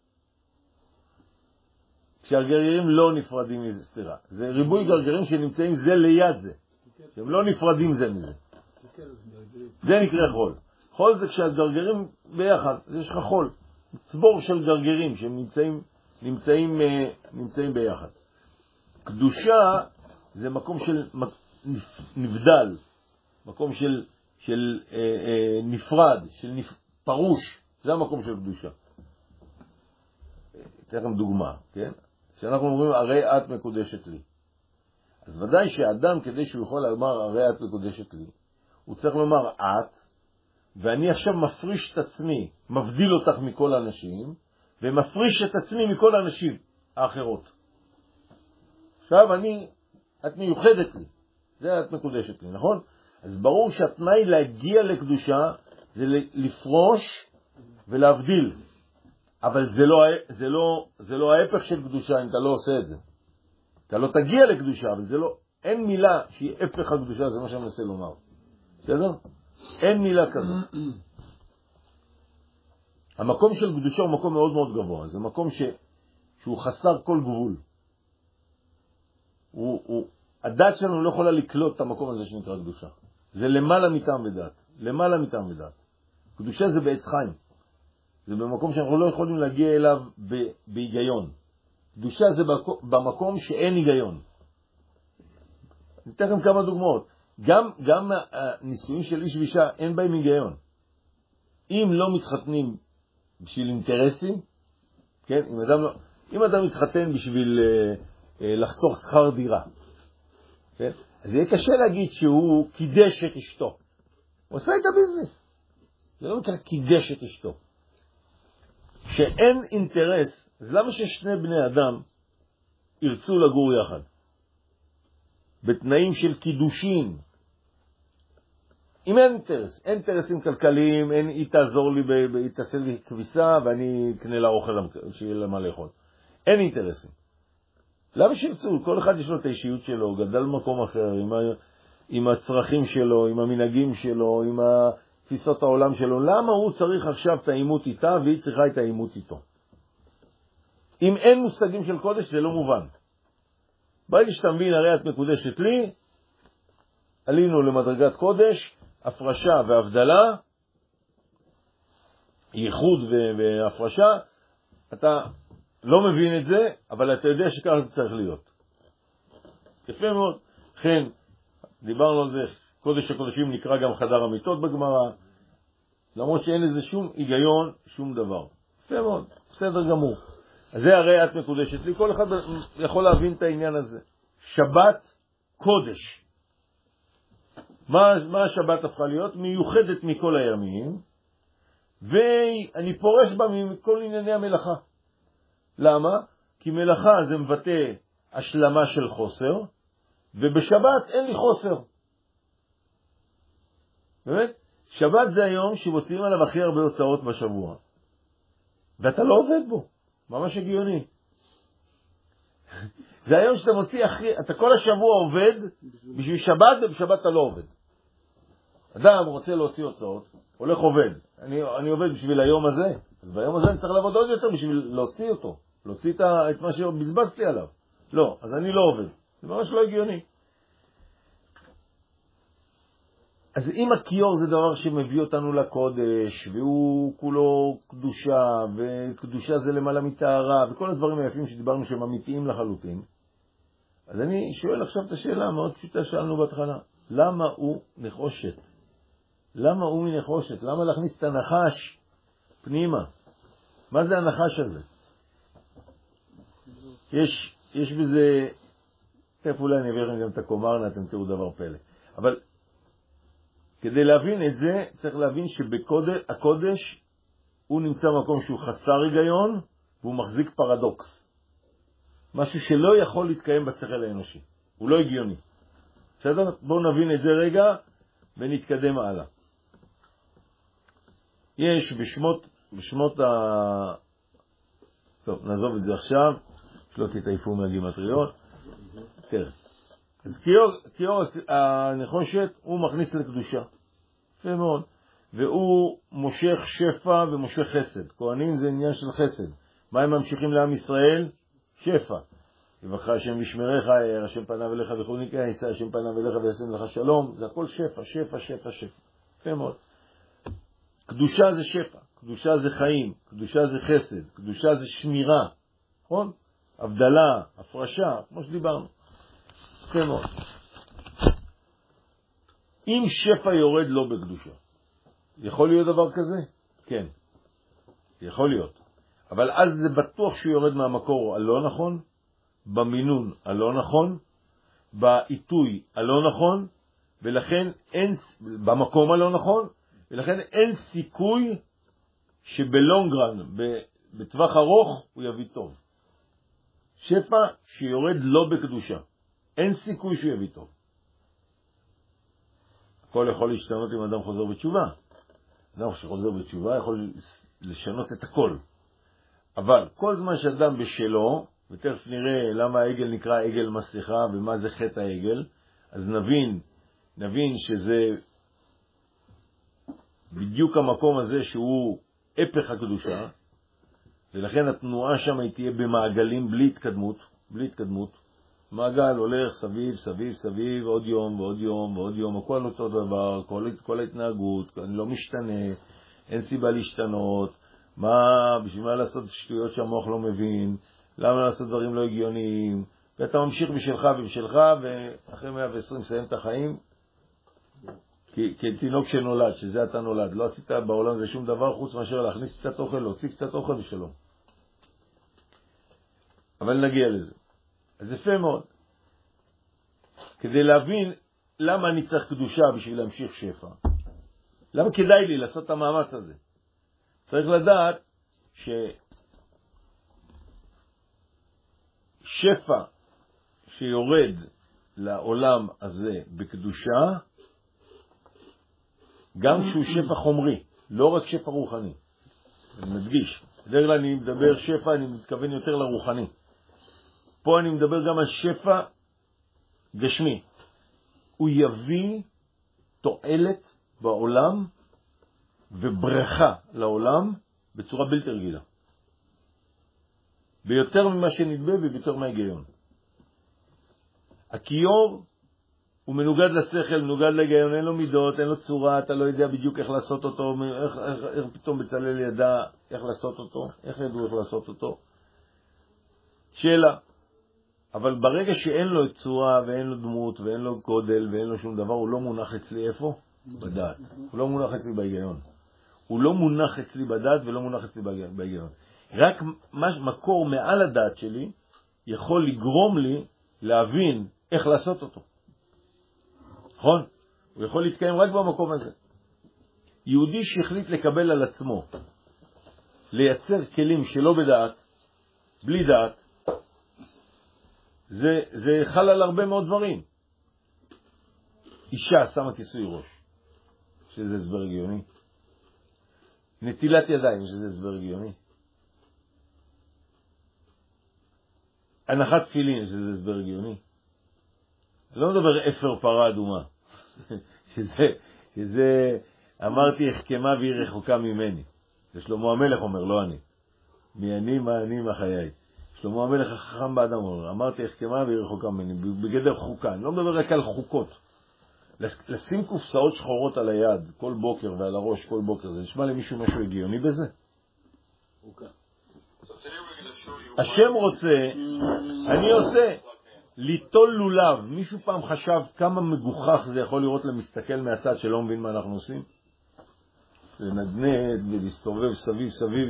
לא נפרדים מזה, סליחה. זה ריבוי גרגרים שנמצאים זה ליד זה. שהם לא נפרדים זה מזה. זה נקרא חול. חול זה כשהגרגרים ביחד, יש לך חול. צבור של גרגרים שהם נמצאים ביחד. קדושה זה מקום של נבדל, מקום של נפרד, של פרוש. זה המקום של קדושה. אתן לכם דוגמה, כן? כשאנחנו אומרים הרי את מקודשת לי. אז ודאי שאדם כדי שהוא יכול לומר הרי את מקודשת לי, הוא צריך לומר את, ואני עכשיו מפריש את עצמי, מבדיל אותך מכל האנשים, ומפריש את עצמי מכל האנשים האחרות. עכשיו את מיוחדת לי, זה את מקודשת לי, נכון? אז ברור שהתנאי להגיע לקדושה זה לפרוש ולהבדיל. אבל זה לא ההפך של קדושה אם אתה לא עושה את זה. אתה לא תגיע לקדושה, אבל אין מילה שהיא הפך הקדושה, זה מה שאני מנסה לומר. בסדר? אין מילה כזאת. המקום של קדושה הוא מקום מאוד מאוד גבוה. זה מקום שהוא חסר כל גבול. הדת שלנו לא יכולה לקלוט את המקום הזה שנקרא קדושה. זה למעלה מטעם ודעת. למעלה מטעם ודעת. קדושה זה בעץ חיים. זה במקום שאנחנו לא יכולים להגיע אליו בהיגיון. קדושה זה במקום שאין היגיון. ניתן לכם כמה דוגמאות. גם הנישואים של איש ואישה אין בהם היגיון. אם לא מתחתנים בשביל אינטרסים, כן? אם אדם מתחתן בשביל לחסוך שכר דירה, כן? אז יהיה קשה להגיד שהוא קידש את אשתו. הוא עושה את הביזנס. זה לא נקרא קידש את אשתו. שאין אינטרס, אז למה ששני בני אדם ירצו לגור יחד? בתנאים של קידושין. אם אין אינטרס, אין אינטרסים כלכליים, היא תעזור לי, היא תעשה לי כביסה ואני אקנה לה אוכל שיהיה לה מה לאכול. אין אינטרסים. למה שירצו? כל אחד יש לו את האישיות שלו, גדל במקום אחר, עם הצרכים שלו, עם המנהגים שלו, עם תפיסות העולם שלו. למה הוא צריך עכשיו את האימות איתה והיא צריכה את האימות איתו? אם אין מושגים של קודש זה לא מובן. ברגע שאתה מבין, הרי את מקודשת לי, עלינו למדרגת קודש, הפרשה והבדלה, ייחוד והפרשה, אתה לא מבין את זה, אבל אתה יודע שככה זה צריך להיות. יפה מאוד. לכן, דיברנו על זה, קודש הקודשים נקרא גם חדר המיטות בגמרא, למרות שאין לזה שום היגיון, שום דבר. יפה מאוד, בסדר גמור. אז זה הרי את מקודשת לי, כל אחד יכול להבין את העניין הזה. שבת קודש. מה השבת הפכה להיות? מיוחדת מכל הימים, ואני פורש בה מכל ענייני המלאכה. למה? כי מלאכה זה מבטא השלמה של חוסר, ובשבת אין לי חוסר. באמת? שבת זה היום שמוציאים עליו הכי הרבה הוצאות בשבוע. ואתה לא עובד בו. ממש הגיוני. זה היום שאתה מוציא אתה כל השבוע עובד בשביל שבת, ובשבת אתה לא עובד. אדם רוצה להוציא הוצאות, הולך עובד. אני עובד בשביל היום הזה, אז ביום הזה אני צריך לעבוד עוד יותר בשביל להוציא אותו. להוציא את מה שבזבזתי עליו. לא, אז אני לא עובד. זה ממש לא הגיוני. אז אם הכיור זה דבר שמביא אותנו לקודש, והוא כולו קדושה, וקדושה זה למעלה מטהרה, וכל הדברים היפים שדיברנו שהם אמיתיים לחלוטין, אז אני שואל עכשיו את השאלה מאוד פשוטה שאלנו בהתחלה. למה הוא נחושת? למה הוא מנחושת? למה להכניס את הנחש פנימה? מה זה הנחש הזה? יש בזה, תכף אולי אני אביא לכם גם את הקומרנה, אתם תראו דבר פלא. אבל כדי להבין את זה, צריך להבין שהקודש הוא נמצא במקום שהוא חסר היגיון, והוא מחזיק פרדוקס. משהו שלא יכול להתקיים בשכל האנושי. הוא לא הגיוני. בסדר? בואו נבין את זה רגע, ונתקדם הלאה. יש בשמות טוב, נעזוב את זה עכשיו, שלא תתעייפו מהגימטריות. תראה. אז כיור הנחושת הוא מכניס לקדושה. יפה מאוד. והוא מושך שפע ומושך חסד. כהנים זה עניין של חסד. מה הם ממשיכים לעם ישראל? שפע. יברך השם וישמרך, השם פניו אליך וחוניקה, יישא השם פניו אליך וישם לך שלום. זה הכל שפע, שפע, שפע, שפע. יפה מאוד. קדושה זה שפע, קדושה זה חיים, קדושה זה חסד, קדושה זה שמירה. נכון? הבדלה, הפרשה, כמו שדיברנו. יפה מאוד. אם שפע יורד לא בקדושה, יכול להיות דבר כזה? כן, יכול להיות. אבל אז זה בטוח שהוא יורד מהמקור הלא נכון, במינון הלא נכון, בעיתוי הלא נכון, ולכן אין, במקום הלא נכון, ולכן אין סיכוי שבלונגרן, בטווח ארוך, הוא יביא טוב. שפע שיורד לא בקדושה. אין סיכוי שהוא יביא טוב. הכל יכול להשתנות אם אדם חוזר בתשובה. אדם שחוזר בתשובה יכול לשנות את הכל. אבל כל זמן שאדם בשלו, ותכף נראה למה העגל נקרא עגל מסכה ומה זה חטא העגל, אז נבין שזה בדיוק המקום הזה שהוא הפך הקדושה, ולכן התנועה שם היא תהיה במעגלים בלי התקדמות, בלי התקדמות. מעגל הולך סביב, סביב, סביב, עוד יום ועוד יום ועוד יום, הכל אותו דבר, כל ההתנהגות, לא משתנה, אין סיבה להשתנות, בשביל מה לעשות שטויות שהמוח לא מבין, למה לעשות דברים לא הגיוניים, ואתה ממשיך בשלך ובשלך, ואחרי 120 סיים את החיים, כתינוק שנולד, שזה אתה נולד, לא עשית בעולם הזה שום דבר חוץ מאשר להכניס קצת אוכל, להוציא קצת אוכל ושלום. אבל נגיע לזה. אז יפה מאוד. כדי להבין למה אני צריך קדושה בשביל להמשיך שפע. למה כדאי לי לעשות את המאמץ הזה? צריך לדעת ששפע שיורד לעולם הזה בקדושה, גם כשהוא שפע חומרי, לא רק שפע רוחני. אני מדגיש. בדרך כלל אני מדבר שפע, אני מתכוון יותר לרוחני. פה אני מדבר גם על שפע גשמי. הוא יביא תועלת בעולם וברכה לעולם בצורה בלתי רגילה. ביותר ממה שנדמה וביותר מההיגיון. הכיור הוא מנוגד לשכל, מנוגד להיגיון, אין לו מידות, אין לו צורה, אתה לא יודע בדיוק איך לעשות אותו, איך פתאום בצלאל ידע איך לעשות אותו, איך ידעו איך לעשות אותו. שאלה. אבל ברגע שאין לו צורה ואין לו דמות ואין לו גודל ואין לו שום דבר, הוא לא מונח אצלי איפה? בדעת. הוא לא מונח אצלי בהיגיון. הוא לא מונח אצלי בדעת ולא מונח אצלי בהיגיון. רק מקור מעל הדעת שלי יכול לגרום לי להבין איך לעשות אותו. נכון? הוא יכול להתקיים רק במקום הזה. יהודי שהחליט לקבל על עצמו, לייצר כלים שלא בדעת, בלי דעת, זה חל על הרבה מאוד דברים. אישה שמה כיסוי ראש, שזה הסבר הגיוני. נטילת ידיים, שזה הסבר הגיוני. הנחת תפילין, שזה הסבר הגיוני. לא מדבר אפר פרה אדומה. שזה אמרתי החכמה והיא רחוקה ממני. זה שלמה המלך אומר, לא אני. מי אני, מה אני, מה חיי. שלמה המלך החכם באדם אומר, אמרתי החכמה והיא רחוקה ממני. בגדר חוקה. אני לא מדבר רק על חוקות. לשים קופסאות שחורות על היד כל בוקר ועל הראש כל בוקר, זה נשמע למישהו משהו הגיוני בזה? השם רוצה, אני עושה. ליטול לולב. מישהו פעם חשב כמה מגוחך זה יכול לראות למסתכל מהצד שלא מבין מה אנחנו עושים? לנדנד ולהסתובב סביב סביב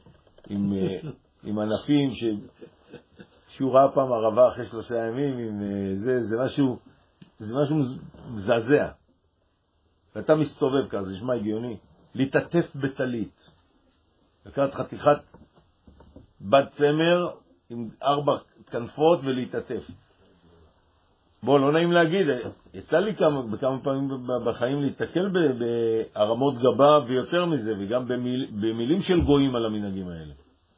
עם ענפים שהוא ראה פעם ערבה אחרי 3 ימים עם זה משהו מזעזע. ואתה מסתובב כזה, זה נשמע הגיוני. להתעטף בטלית. לקחת חתיכת בד צמר עם 4 כנפות ולהתעטף. בוא, לא נעים להגיד, יצא לי בכמה פעמים בחיים להתקל בהרמות גבה ויותר מזה, וגם במילים של גויים על המנהגים האלה.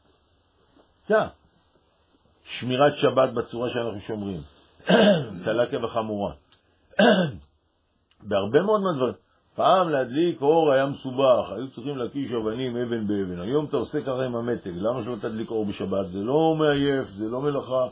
שמירת שבת בצורה שאנחנו שומרים. קלה כבחמורה. בהרבה מאוד מהדברים. פעם להדליק אור היה מסובך, היו צריכים להקיש אבנים אבן באבן. היום אתה עושה ככה עם המתג, למה שלא תדליק אור בשבת? זה לא מעייף, זה לא מלאכה.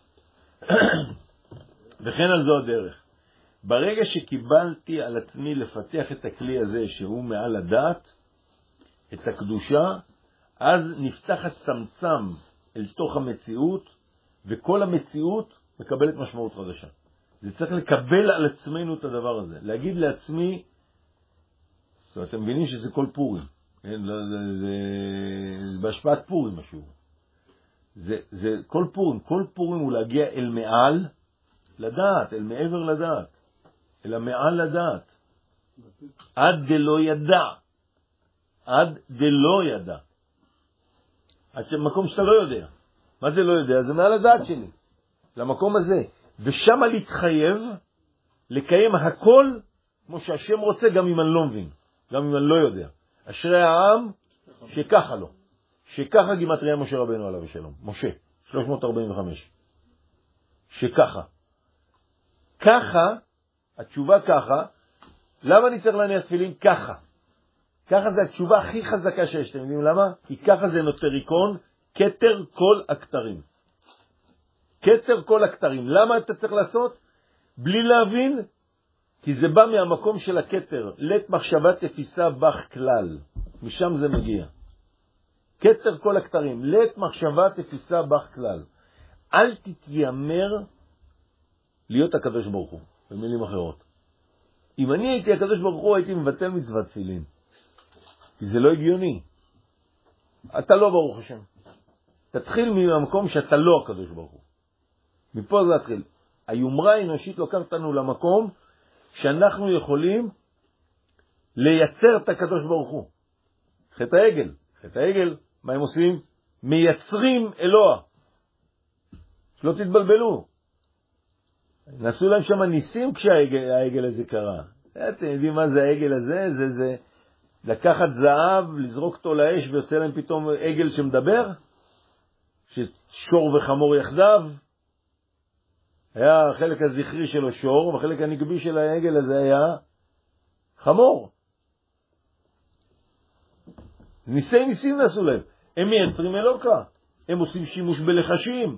וכן על זו הדרך. ברגע שקיבלתי על עצמי לפתח את הכלי הזה שהוא מעל הדעת, את הקדושה, אז נפתח הצמצם אל תוך המציאות, וכל המציאות מקבלת משמעות חדשה. זה צריך לקבל על עצמנו את הדבר הזה. להגיד לעצמי, אתם מבינים שזה כל פורים. זה בהשפעת פורים משהו. זה כל פורים. כל פורים הוא להגיע אל מעל לדעת, אל מעבר לדעת. אל המעל לדעת. עד דלא ידע. עד דלא ידע. עד מקום שאתה לא יודע. מה זה לא יודע? זה מעל הדעת שלי. למקום הזה. ושם להתחייב, לקיים הכל כמו שהשם רוצה, גם אם אני לא מבין. גם אם אני לא יודע. אשרי העם שככה לו. שככה גימטריה משה רבנו עליו השלום. משה, 345. שככה. ככה, התשובה ככה, למה אני צריך להניח תפילין? ככה. ככה זה התשובה הכי חזקה שיש. אתם יודעים למה? כי ככה זה נוטריקון, כתר כל הכתרים. כתר כל הכתרים. למה אתה צריך לעשות? בלי להבין, כי זה בא מהמקום של הכתר. לית מחשבה תפיסה בך כלל. משם זה מגיע. כתר כל הכתרים. לית מחשבה תפיסה בך כלל. אל תתיימר להיות הקדוש ברוך הוא. במילים אחרות. אם אני הייתי הקדוש ברוך הוא, הייתי מבטל מצוות תפילין. כי זה לא הגיוני. אתה לא ברוך השם. תתחיל מהמקום שאתה לא הקדוש ברוך הוא. מפה זה להתחיל. היומרה האנושית לוקחת אותנו למקום שאנחנו יכולים לייצר את הקדוש ברוך הוא. חטא העגל. חטא העגל, מה הם עושים? מייצרים אלוה. שלא תתבלבלו. נעשו להם שם ניסים כשהעגל הזה קרה. אתם יודעים מה זה העגל הזה? זה לקחת זהב, לזרוק אותו לאש ויוצא להם פתאום עגל שמדבר? ששור וחמור יחדיו? היה החלק הזכרי שלו שור, והחלק הנקבי של העגל הזה היה חמור. ניסים נעשו להם. הם מייצרים אלוקה. הם עושים שימוש בלחשים.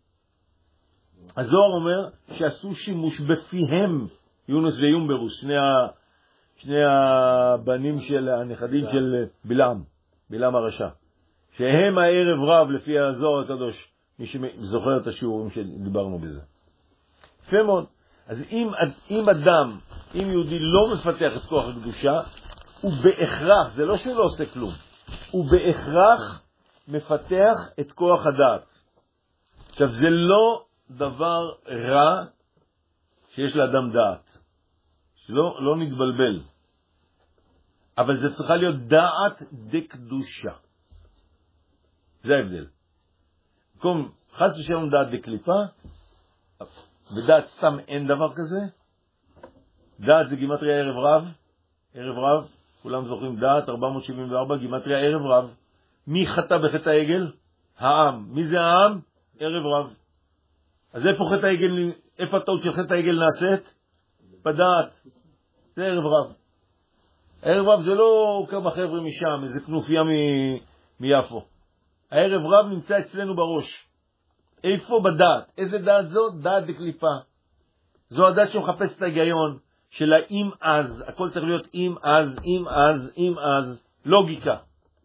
הזוהר אומר שעשו שימוש בפיהם, יונס ויומברוס, שני הבנים של הנכדים של בלעם הרשע, שהם הערב רב לפי הזוהר הקדוש, מי שזוכר את השיעורים שדיברנו בזה. פמון, אז אם אדם, אם יהודי לא מפתח את כוח הקדושה, הוא בהכרח, זה לא שהוא לא עושה כלום, הוא בהכרח מפתח את כוח הדעת. עכשיו זה לא דבר רע שיש לאדם דעת, שלא נתבלבל, אבל זה צריכה להיות דעת דקדושה. זה ההבדל. במקום חס ושלום דעת דקליפה, בדעת סתם אין דבר כזה. דעת זה גימטריה ערב רב. ערב רב, כולם זוכרים דעת 474, גימטריה ערב רב. מי חטא בחטא העגל? העם. מי זה העם? ערב רב. אז איפה חטא העגל, איפה הטעות של חטא העגל נעשית? בדעת. זה ערב רב. ערב רב זה לא כמה חבר'ה משם, איזה כנופיה מיפו. הערב רב נמצא אצלנו בראש. איפה? בדעת. איזה דעת זו? דעת דקליפה. זו הדעת שמחפש את ההיגיון של האם אז. הכל צריך להיות אם אז, אם אז, אם אז. לוגיקה.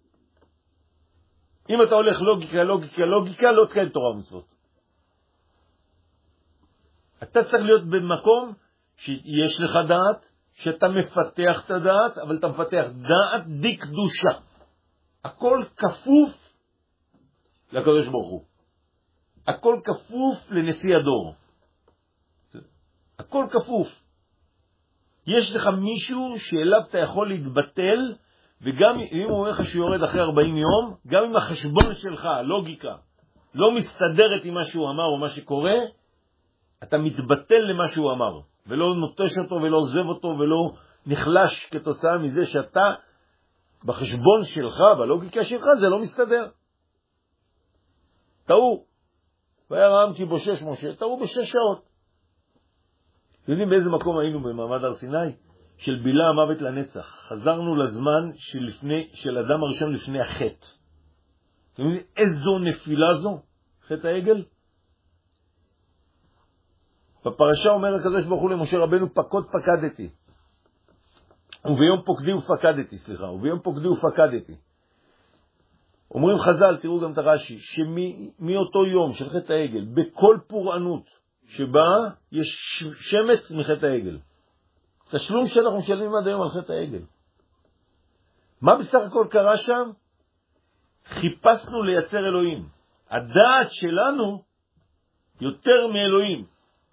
אם אתה הולך לוגיקה, לא תקיים תורה ומצוות. אתה צריך להיות במקום שיש לך דעת, שאתה מפתח את הדעת, אבל אתה מפתח דעת דקדושה. הכל כפוף לקדוש ברוך הוא. הכל כפוף לנשיא הדור. הכל כפוף. יש לך מישהו שאליו אתה יכול להתבטל, וגם אם הוא אומר לך שיורד אחרי 40 יום, גם אם החשבון שלך, לוגיקה, לא מסתדרת עם מה שהוא אמר או מה שקורה, אתה מתבטל למה שהוא אמר, ולא נוטש אותו ולא עוזב אותו ולא נחלש כתוצאה מזה שאתה בחשבון שלך, בלוגיקה שלך, זה לא מסתדר. טעו. וירם כי בושש משה, טעו ב6 שעות. אתם יודעים באיזה מקום היינו במעמד הר סיני? של בילה המוות לנצח. חזרנו לזמן של אדם הראשון לפני החטא. אתם יודעים איזו נפילה זו? חטא העגל? בפרשה אומר הקדוש ברוך הוא למשה רבנו, פקוד פקדתי. וביום פוקדי ופקדתי. אומרים חז"ל, תראו גם את הרש"י, שמאותו יום של חטא העגל, בכל פורענות שבה יש שמץ מחטא העגל. תשלום שאנחנו משלמים עד היום על חטא העגל. מה בסך הכל קרה שם? חיפשנו לייצר אלוהים. הדעת שלנו יותר מאלוהים.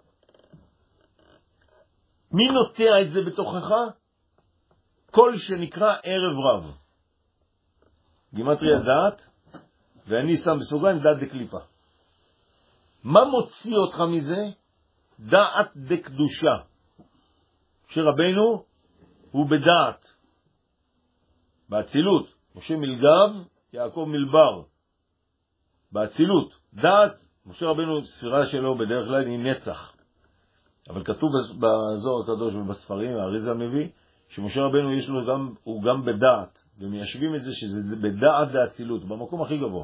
מי נוטע את זה בתוכך? כל שנקרא ערב רב. גימטריה דעת, ואני שם בסוגריים דעת דקליפה. מה מוציא אותך מזה? דעת דקדושה. שרבנו הוא בדעת. באצילות. משה מלגב, יעקב מלבר. באצילות. דעת, משה רבנו ספירה שלו בדרך כלל היא נצח. אבל כתוב בזוהר הקדוש ובספרים, האריזה מביא, שמשה רבנו הוא גם בדעת. ומיישבים את זה שזה בדעת דאצילות, במקום הכי גבוה.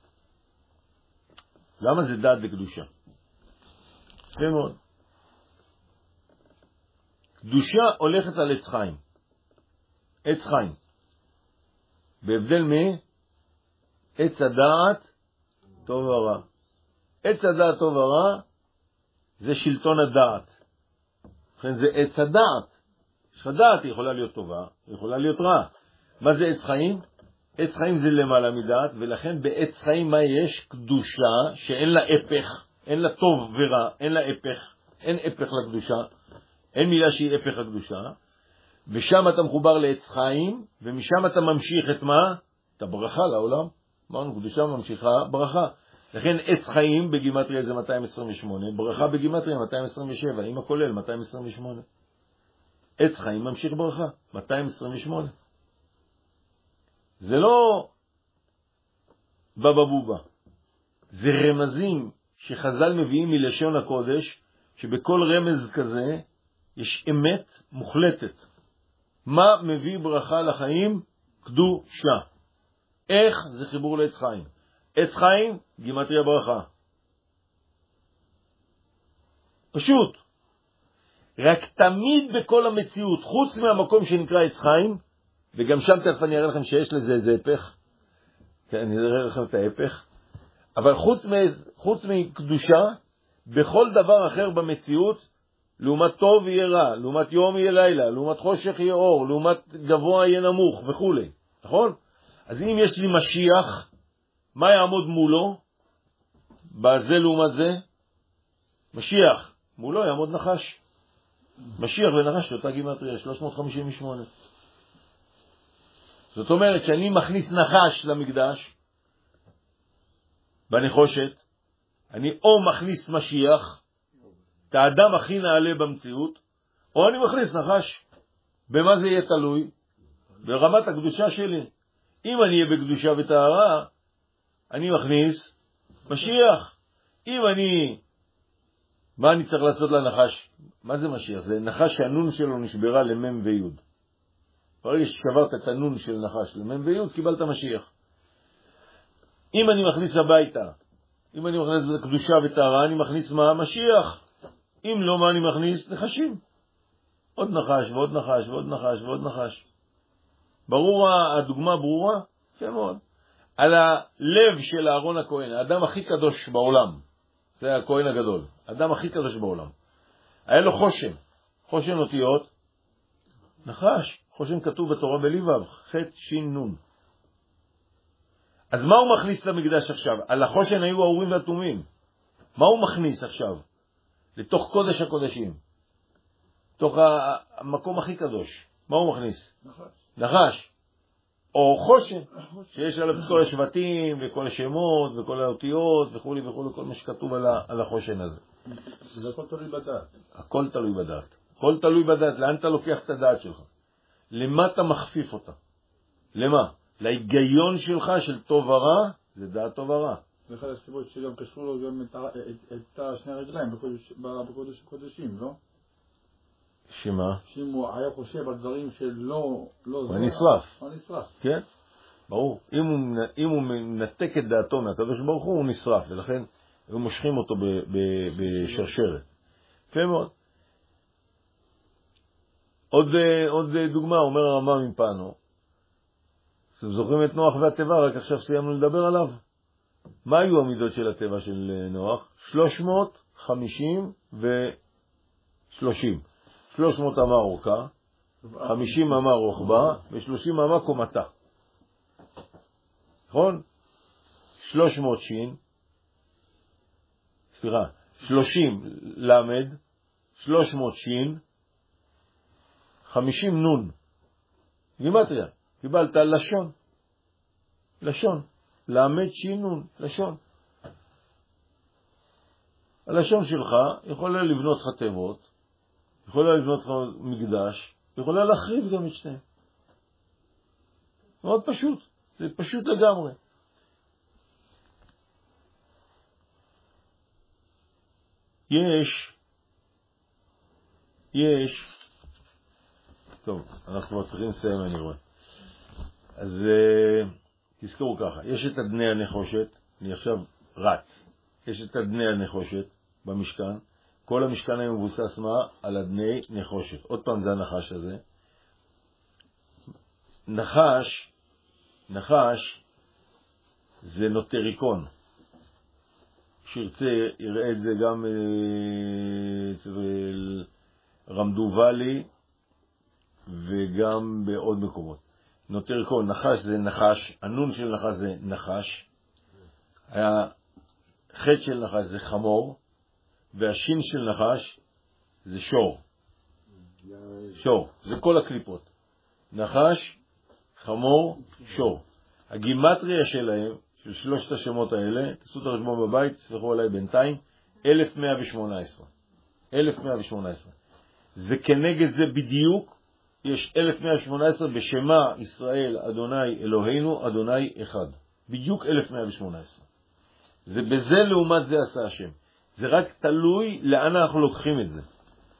למה זה דעת לקדושה? יפה מאוד. קדושה הולכת על עץ חיים. עץ חיים. בהבדל מעץ הדעת טוב ורע. עץ הדעת טוב ורע זה שלטון הדעת. לכן זה עץ הדעת. יש לך דעת, היא יכולה להיות טובה, היא יכולה להיות רע. מה זה עץ חיים? עץ חיים זה למעלה מדעת, ולכן בעץ חיים מה יש? קדושה שאין לה הפך, אין לה טוב ורע, אין לה הפך, אין הפך לקדושה, אין מילה שהיא הפך הקדושה, ושם אתה מחובר לעץ חיים, ומשם אתה ממשיך את מה? את הברכה לעולם. אמרנו, קדושה ממשיכה ברכה. לכן עץ חיים בגימטריה זה 228, ברכה בגימטריה 227, עם הכולל 228. עץ חיים ממשיך ברכה, 228. זה לא בבא בובה. זה רמזים שחז"ל מביאים מלשון הקודש, שבכל רמז כזה יש אמת מוחלטת. מה מביא ברכה לחיים? קדושה. איך? זה חיבור לעץ חיים. עץ חיים, גימטריה ברכה. פשוט. רק תמיד בכל המציאות, חוץ מהמקום שנקרא עץ חיים, וגם שם תכף אני אראה לכם שיש לזה איזה הפך. כן, אני אראה לכם את ההפך. אבל חוץ מקדושה, בכל דבר אחר במציאות, לעומת טוב יהיה רע, לעומת יום יהיה לילה, לעומת חושך יהיה אור, לעומת גבוה יהיה נמוך וכו'. נכון? אז אם יש לי משיח, מה יעמוד מולו? בזה לעומת זה? משיח. מולו יעמוד נחש. משיח ונחש אותה גימטריה, 358. זאת אומרת שאני מכניס נחש למקדש, בנחושת, אני או מכניס משיח, את האדם הכי נעלה במציאות, או אני מכניס נחש. במה זה יהיה תלוי? ברמת הקדושה שלי. אם אני אהיה בקדושה וטהרה, אני מכניס משיח. אם מה אני צריך לעשות לנחש? מה זה משיח? זה נחש שהנון שלו נשברה למם ויוד. ברגע ששברת את הנון של נחש למם ויוד, קיבלת משיח. אם אני מכניס הביתה, אם אני מכניס קדושה וטהרה, אני מכניס מה? משיח. אם לא, מה אני מכניס? נחשים. עוד נחש ועוד נחש ועוד נחש ועוד נחש. ברור, הדוגמה ברורה? יפה מאוד. על הלב של אהרון הכהן, האדם הכי קדוש בעולם. זה הכהן הגדול. האדם הכי קדוש בעולם. היה לו חושן. חושן אותיות. נחש. חושן כתוב בתורה בליבב. ח' שין נון. אז מה הוא מכניס למקדש עכשיו? על החושן היו האורים והתומים. מה הוא מכניס עכשיו? לתוך קודש הקודשים. תוך המקום הכי קדוש. מה הוא מכניס? נחש. או חושן, שיש עליו את כל השבטים וכל השמות וכל האותיות וכו' וכו', כל מה שכתוב על החושן הזה. זה הכל תלוי בדעת. הכל תלוי בדעת. הכל תלוי בדעת. לאן אתה לוקח את הדעת שלך? למה אתה מחפיף אותה? למה? להיגיון שלך של טוב ורע, זה דעת טוב ורע. זה אחד הסיבות שגם קשרו לו גם את שני הרגליים בקודש הקודשים, לא? שמה? שאם הוא היה חושב על דברים שלא... הוא נשרף. הוא נשרף. כן? ברור. אם הוא מנתק את דעתו מהקדוש ברוך הוא נשרף, ולכן הם מושכים אותו בשרשרת. יפה מאוד. עוד דוגמה, אומר הרמב"ם מפנו. אתם זוכרים את נוח והטבע, רק עכשיו סיימנו לדבר עליו. מה היו המידות של הטבע של נוח? 350 ו-30. 300 אמה אורכה, 50 אמה רוחבה, ו30 אמה קומתה. נכון? 300 שין, 30 למד, 300 שין, 50 נון. גימטריה. קיבלת לשון. לשון. למד שין נון. לשון. הלשון שלך יכולה לבנות לך תיבות, יכולה לבנות לך מקדש, יכולה להחריב גם את שניהם. מאוד פשוט. זה פשוט לגמרי. יש, טוב, אנחנו צריכים לסיים, אני רואה. אז תזכרו ככה, יש את אדני הנחושת, אני עכשיו רץ, יש את אדני הנחושת במשכן, כל המשכן היום מבוסס מה? על אדני נחושת. עוד פעם זה הנחש הזה. נחש זה נוטריקון. שירצה יראה את זה גם אצל רמדובלי וגם בעוד מקומות. נוטריקון, נחש זה נחש, הנון של נחש זה נחש, החטא של נחש זה חמור, והשין של נחש זה שור. שור, זה כל הקליפות. נחש, חמור, שור. הגימטריה שלהם, של שלושת השמות האלה, תעשו את הרשבון בבית, תסלחו עליי בינתיים, 1118. 1118. זה כנגד זה בדיוק, יש 1118 בשמה ישראל אדוני אלוהינו, אדוני אחד. בדיוק 1118. זה בזה לעומת זה עשה השם. זה רק תלוי לאן אנחנו לוקחים את זה.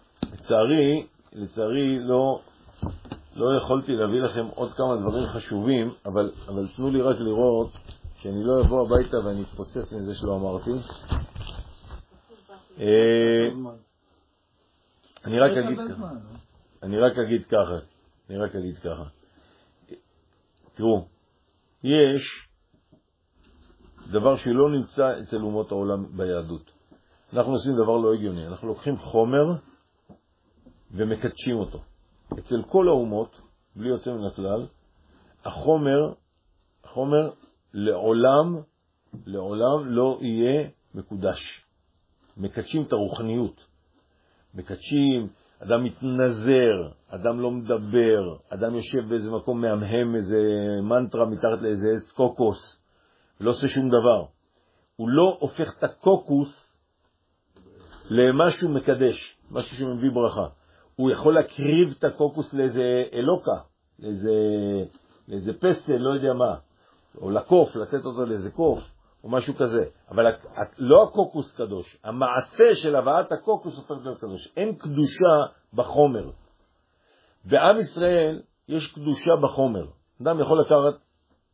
לצערי לא יכולתי להביא לכם עוד כמה דברים חשובים, אבל תנו לי רק לראות שאני לא אבוא הביתה ואני אתפוצץ מזה שלא אמרתי. אני רק אגיד ככה. תראו, יש דבר שלא נמצא אצל אומות העולם ביהדות. אנחנו עושים דבר לא הגיוני. אנחנו לוקחים חומר ומקדשים אותו. אצל כל האומות, בלי יוצא מן הכלל, החומר לעולם לא יהיה מקודש. מקדשים את הרוחניות. מקדשים, אדם מתנזר, אדם לא מדבר, אדם יושב באיזה מקום מהמהם, איזה מנטרה מתחת לאיזה עץ קוקוס, ולא עושה שום דבר. הוא לא הופך את הקוקוס למשהו מקדש, משהו שמביא ברכה. הוא יכול להקריב את הקוקוס לאיזה אלוקה, לאיזה פסל, לא יודע מה, או לקוף, לתת אותו לאיזה קוף, או משהו כזה. אבל לא הקוקוס קדוש, המעשה של הבאת הקוקוס הופך להיות קדוש. אין קדושה בחומר. בעם ישראל יש קדושה בחומר. אדם יכול לקחת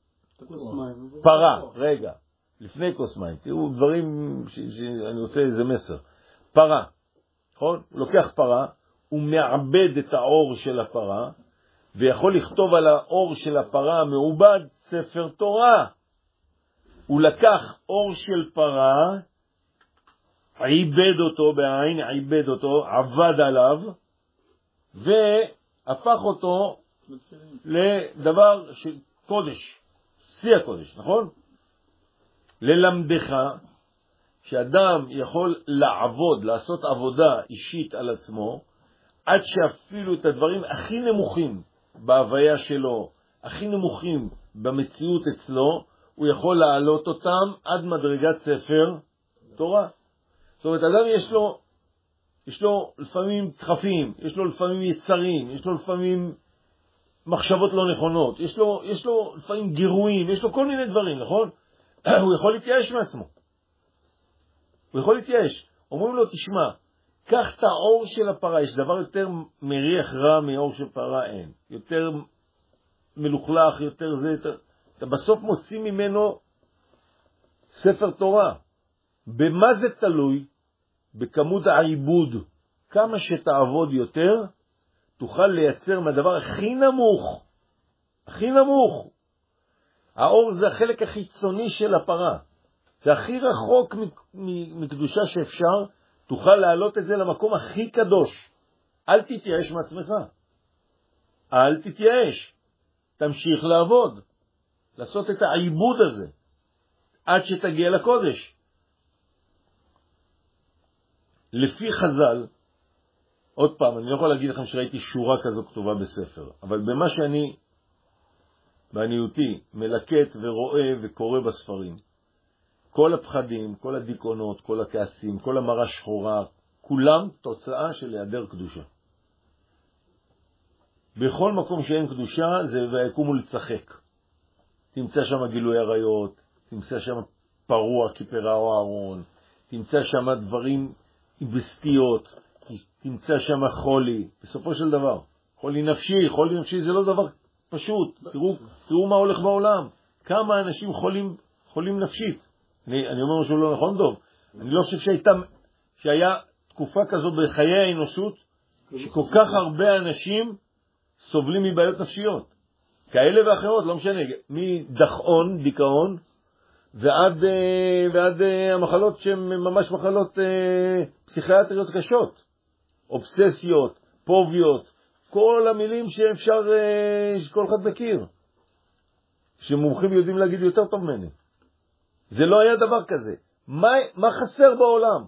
פרה, רגע, לפני כוס מים. תראו דברים שאני רוצה איזה מסר. פרה, נכון? הוא לוקח פרה, הוא מעבד את האור של הפרה, ויכול לכתוב על האור של הפרה המעובד ספר תורה. הוא לקח אור של פרה, עיבד אותו בעין, עיבד אותו, עבד עליו, והפך אותו לדבר של קודש, שיא הקודש, נכון? ללמדך שאדם יכול לעבוד, לעשות עבודה אישית על עצמו, עד שאפילו את הדברים הכי נמוכים בהוויה שלו, הכי נמוכים במציאות אצלו, הוא יכול להעלות אותם עד מדרגת ספר תורה. זאת אומרת, אדם יש לו לפעמים דחפים, יש לו לפעמים יצרים, יש לו לפעמים מחשבות לא נכונות, יש לו לפעמים גירויים, יש לו כל מיני דברים, נכון? הוא יכול להתייאש מעצמו. הוא יכול להתייאש. אומרים לו, תשמע, קח את האור של הפרה, יש דבר יותר מריח רע מאור של פרה, אין. יותר מלוכלך, יותר זה, אתה בסוף מוציא ממנו ספר תורה. במה זה תלוי? בכמות העיבוד. כמה שתעבוד יותר, תוכל לייצר מהדבר הכי נמוך. הכי נמוך. האור זה החלק החיצוני של הפרה. זה הכי רחוק מקדושה שאפשר, תוכל להעלות את זה למקום הכי קדוש. אל תתייאש מעצמך. אל תתייאש. תמשיך לעבוד. לעשות את העיבוד הזה. עד שתגיע לקודש. לפי חז"ל, עוד פעם, אני לא יכול להגיד לכם שראיתי שורה כזו כתובה בספר, אבל במה שאני, בעניותי, מלקט ורואה וקורא בספרים, כל הפחדים, כל הדיכאונות, כל הכעסים, כל המרה שחורה, כולם תוצאה של היעדר קדושה. בכל מקום שאין קדושה זה ויקומו לצחק. תמצא שם גילוי עריות, תמצא שם פרוע כפרעו הארון, תמצא שם דברים בסטיות, תמצא שם חולי, בסופו של דבר. חולי נפשי זה לא דבר פשוט. תראו מה הולך בעולם. כמה אנשים חולים נפשית. אני אומר משהו לא נכון, דוב. אני לא חושב שהיה תקופה כזו בחיי האנושות, שכל כך הרבה אנשים סובלים מבעיות נפשיות. כאלה ואחרות, לא משנה. מדחעון, דיכאון, ועד המחלות שהן ממש מחלות פסיכיאטריות קשות. אובססיות, פוביות, כל המילים שאפשר, שכל אחד מכיר. שמומחים יודעים להגיד יותר טוב ממני. זה לא היה דבר כזה. מה חסר בעולם?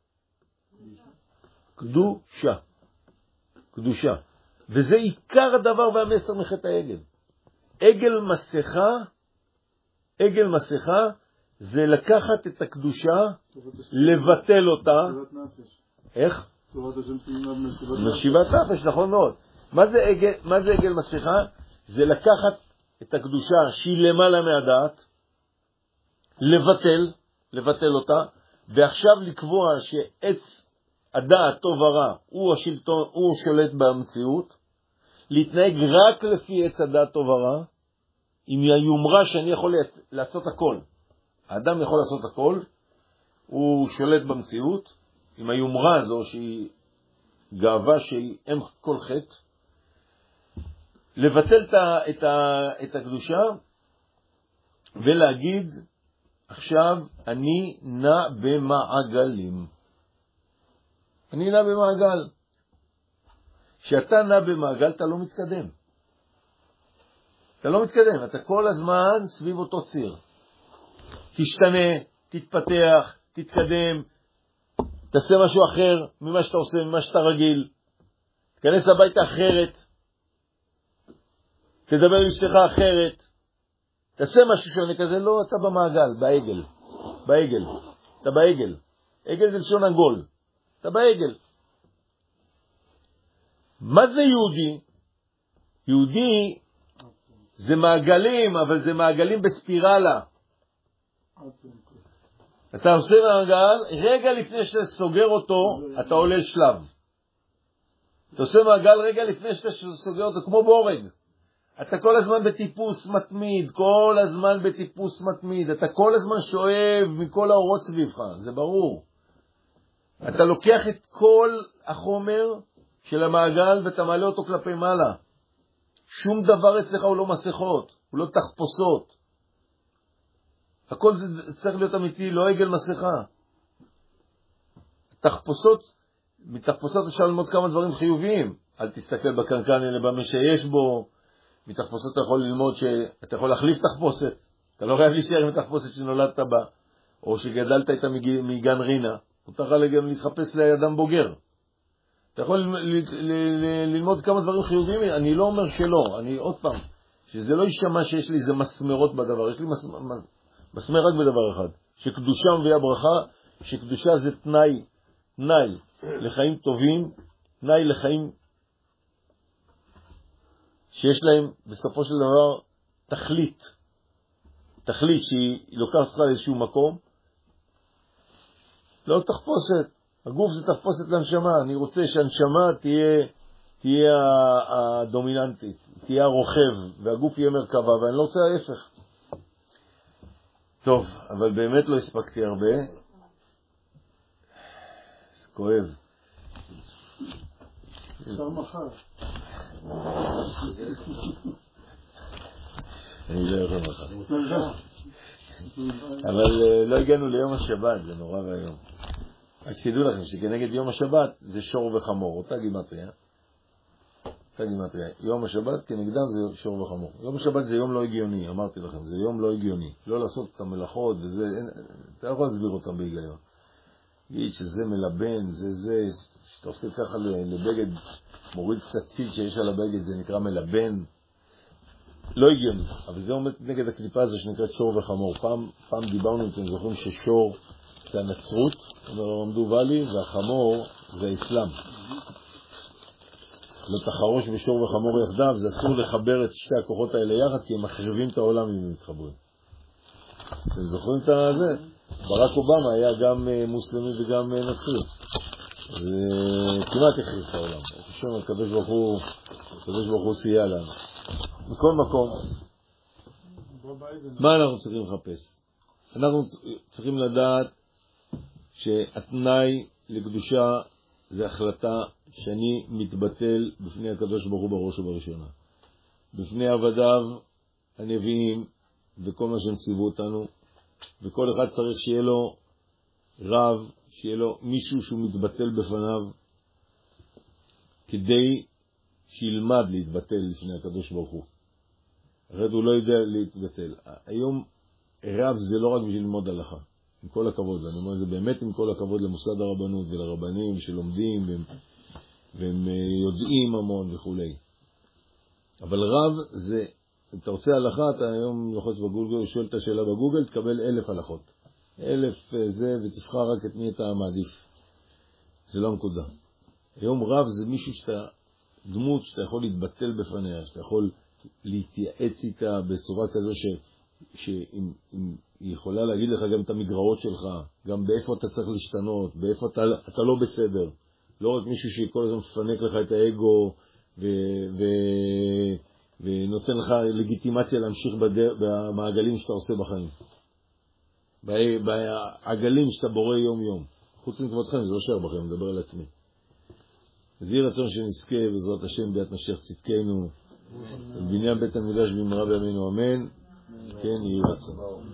קדושה. קדושה. וזה עיקר הדבר והמסר מחטא העגל. עגל מסכה זה לקחת את הקדושה, לבטל אותה. איך? משיבת נפש, נכון מאוד. מה זה עגל מסכה? זה לקחת את הקדושה שהיא למעלה מהדעת, לבטל אותה, ועכשיו לקבוע שעץ הדעת טוב ורע הוא השלטון, הוא שולט במציאות, להתנהג רק לפי עץ הדעת טוב ורע, עם היומרה שאני יכול לעשות הכל. האדם יכול לעשות הכל, הוא שולט במציאות, עם היומרה הזו שהיא גאווה שהיא אין כל חטא, לבטל את הקדושה ולהגיד עכשיו אני נע במעגלים. אני נע במעגל. כשאתה נע במעגל אתה לא מתקדם. אתה לא מתקדם, אתה כל הזמן סביב אותו ציר. תשתנה, תתפתח, תתקדם, תעשה משהו אחר ממה שאתה עושה, ממה שאתה רגיל. תכנס הביתה אחרת. תדבר עם אשתך אחרת. תעשה משהו שונה כזה, לא, אתה במעגל, בעגל. אתה בעגל. עגל זה לשון עגול. אתה בעגל. מה זה יהודי? יהודי זה מעגלים, אבל זה מעגלים בספירלה. אתה עושה מעגל, רגע לפני שאתה סוגר אותו, אתה עולה שלב. אתה עושה מעגל רגע לפני שאתה סוגר אותו, כמו בורג. אתה כל הזמן בטיפוס מתמיד, אתה כל הזמן שואב מכל האורות סביבך, זה ברור. אתה לוקח את כל החומר של המעגל ואתה מעלה אותו כלפי מעלה. שום דבר אצלך הוא לא מסכות, הוא לא תחפושות. הכל זה צריך להיות אמיתי, לא עגל מסכה. מתחפושות אפשר ללמוד כמה דברים חיוביים. אל תסתכל בקנקן אלא במה שיש בו. מתחפושות אתה יכול ללמוד שאתה יכול להחליף תחפושת. אתה לא חייב להישאר עם תחפושת שנולדת בה, או שגדלת איתה מגן רינה. מותר לך גם להתחפש לאדם בוגר. אתה יכול ללמוד כמה דברים חיוביים. אני לא אומר שלא. אני עוד פעם, שזה לא יישמע שיש לי איזה מסמרות בדבר. יש לי מסמר רק בדבר אחד. שקדושה מביאה ברכה, שקדושה זה תנאי לחיים טובים, תנאי לחיים שיש להם בסופו של דבר תכלית שהיא לוקחת אותך לאיזשהו מקום. לא תחפושת, הגוף זה תחפושת לנשמה. אני רוצה שהנשמה תהיה הדומיננטית, תהיה הרוכב, והגוף יהיה מרכבה, ואני לא רוצה ההפך. טוב, אבל באמת לא הספקתי הרבה. זה כואב. אפשר מחר. אני לא יכול מחר. אבל לא הגענו ליום השבת, זה נורא והיום. רק שתדעו לכם שכנגד יום השבת זה שור וחמור, אותה גימטריה. יום השבת כנגדם זה שור וחמור. יום השבת זה יום לא הגיוני, אמרתי לכם, זה יום לא הגיוני. לא לעשות את המלאכות וזה, אתה יכול להסביר אותם בהיגיון. תגיד שזה מלבן, זה, שאתה עושה ככה לבגד, מוריד קצת ציד שיש על הבגד, זה נקרא מלבן. לא הגיוני, אבל זה עומד נגד הקליפה הזו שנקראת שור וחמור. פעם דיברנו, אתם זוכרים ששור זה הנצרות, עמדו ואלי, והחמור זה האסלאם. לא תחרוש בשור וחמור יחדיו, זה אסור לחבר את שתי הכוחות האלה יחד, כי הם מחריבים את העולם אם הם מתחברים. אתם זוכרים את זה? ברק אובמה היה גם מוסלמי וגם נוצרי. זה כמעט החריב את העולם. הקדוש ברוך הוא סייע לנו. בכל מקום. מה אנחנו צריכים לחפש? אנחנו צריכים לדעת שהתנאי לקדושה זה החלטה שאני מתבטל בפני הקדוש ברוך הוא בראש ובראשונה. בפני עבדיו הנביאים וכל מה שהם ציוו אותנו, וכל אחד צריך שיהיה לו רב, שיהיה לו מישהו שהוא מתבטל בפניו, כדי שילמד להתבטל לפני הקדוש ברוך הוא. אחרת הוא לא יודע להתבטל. היום רב זה לא רק בשביל ללמוד הלכה, עם כל הכבוד, ואני אומר זה באמת עם כל הכבוד למוסד הרבנות ולרבנים שלומדים והם יודעים המון וכו'. אבל רב זה, אם אתה רוצה הלכה, אתה היום לוחץ בגוגל, שואל את השאלה בגוגל, תקבל 1,000 הלכות. 1,000 זה, ותבחר רק את מי אתה מעדיף. זה לא נקודה. היום רב זה מישהו שאתה, דמות שאתה יכול להתבטל בפניה, שאתה יכול להתייעץ איתה בצורה כזו שהיא יכולה להגיד לך גם את המגרעות שלך, גם באיפה אתה צריך להשתנות, באיפה אתה לא בסדר. לא רק מישהו שכל הזמן מפנק לך את האגו ונותן לך לגיטימציה להמשיך במעגלים שאתה עושה בחיים. בעגלים שאתה בורא יום יום. חוץ מכבודכם, זה לא שער בכם, מדבר על עצמי. אז יהי רצון שנזכה בעזרת השם ביאת משיח צדקנו, ובניין בית המקדש במהרה בימינו אמן. כן, יהי רצון.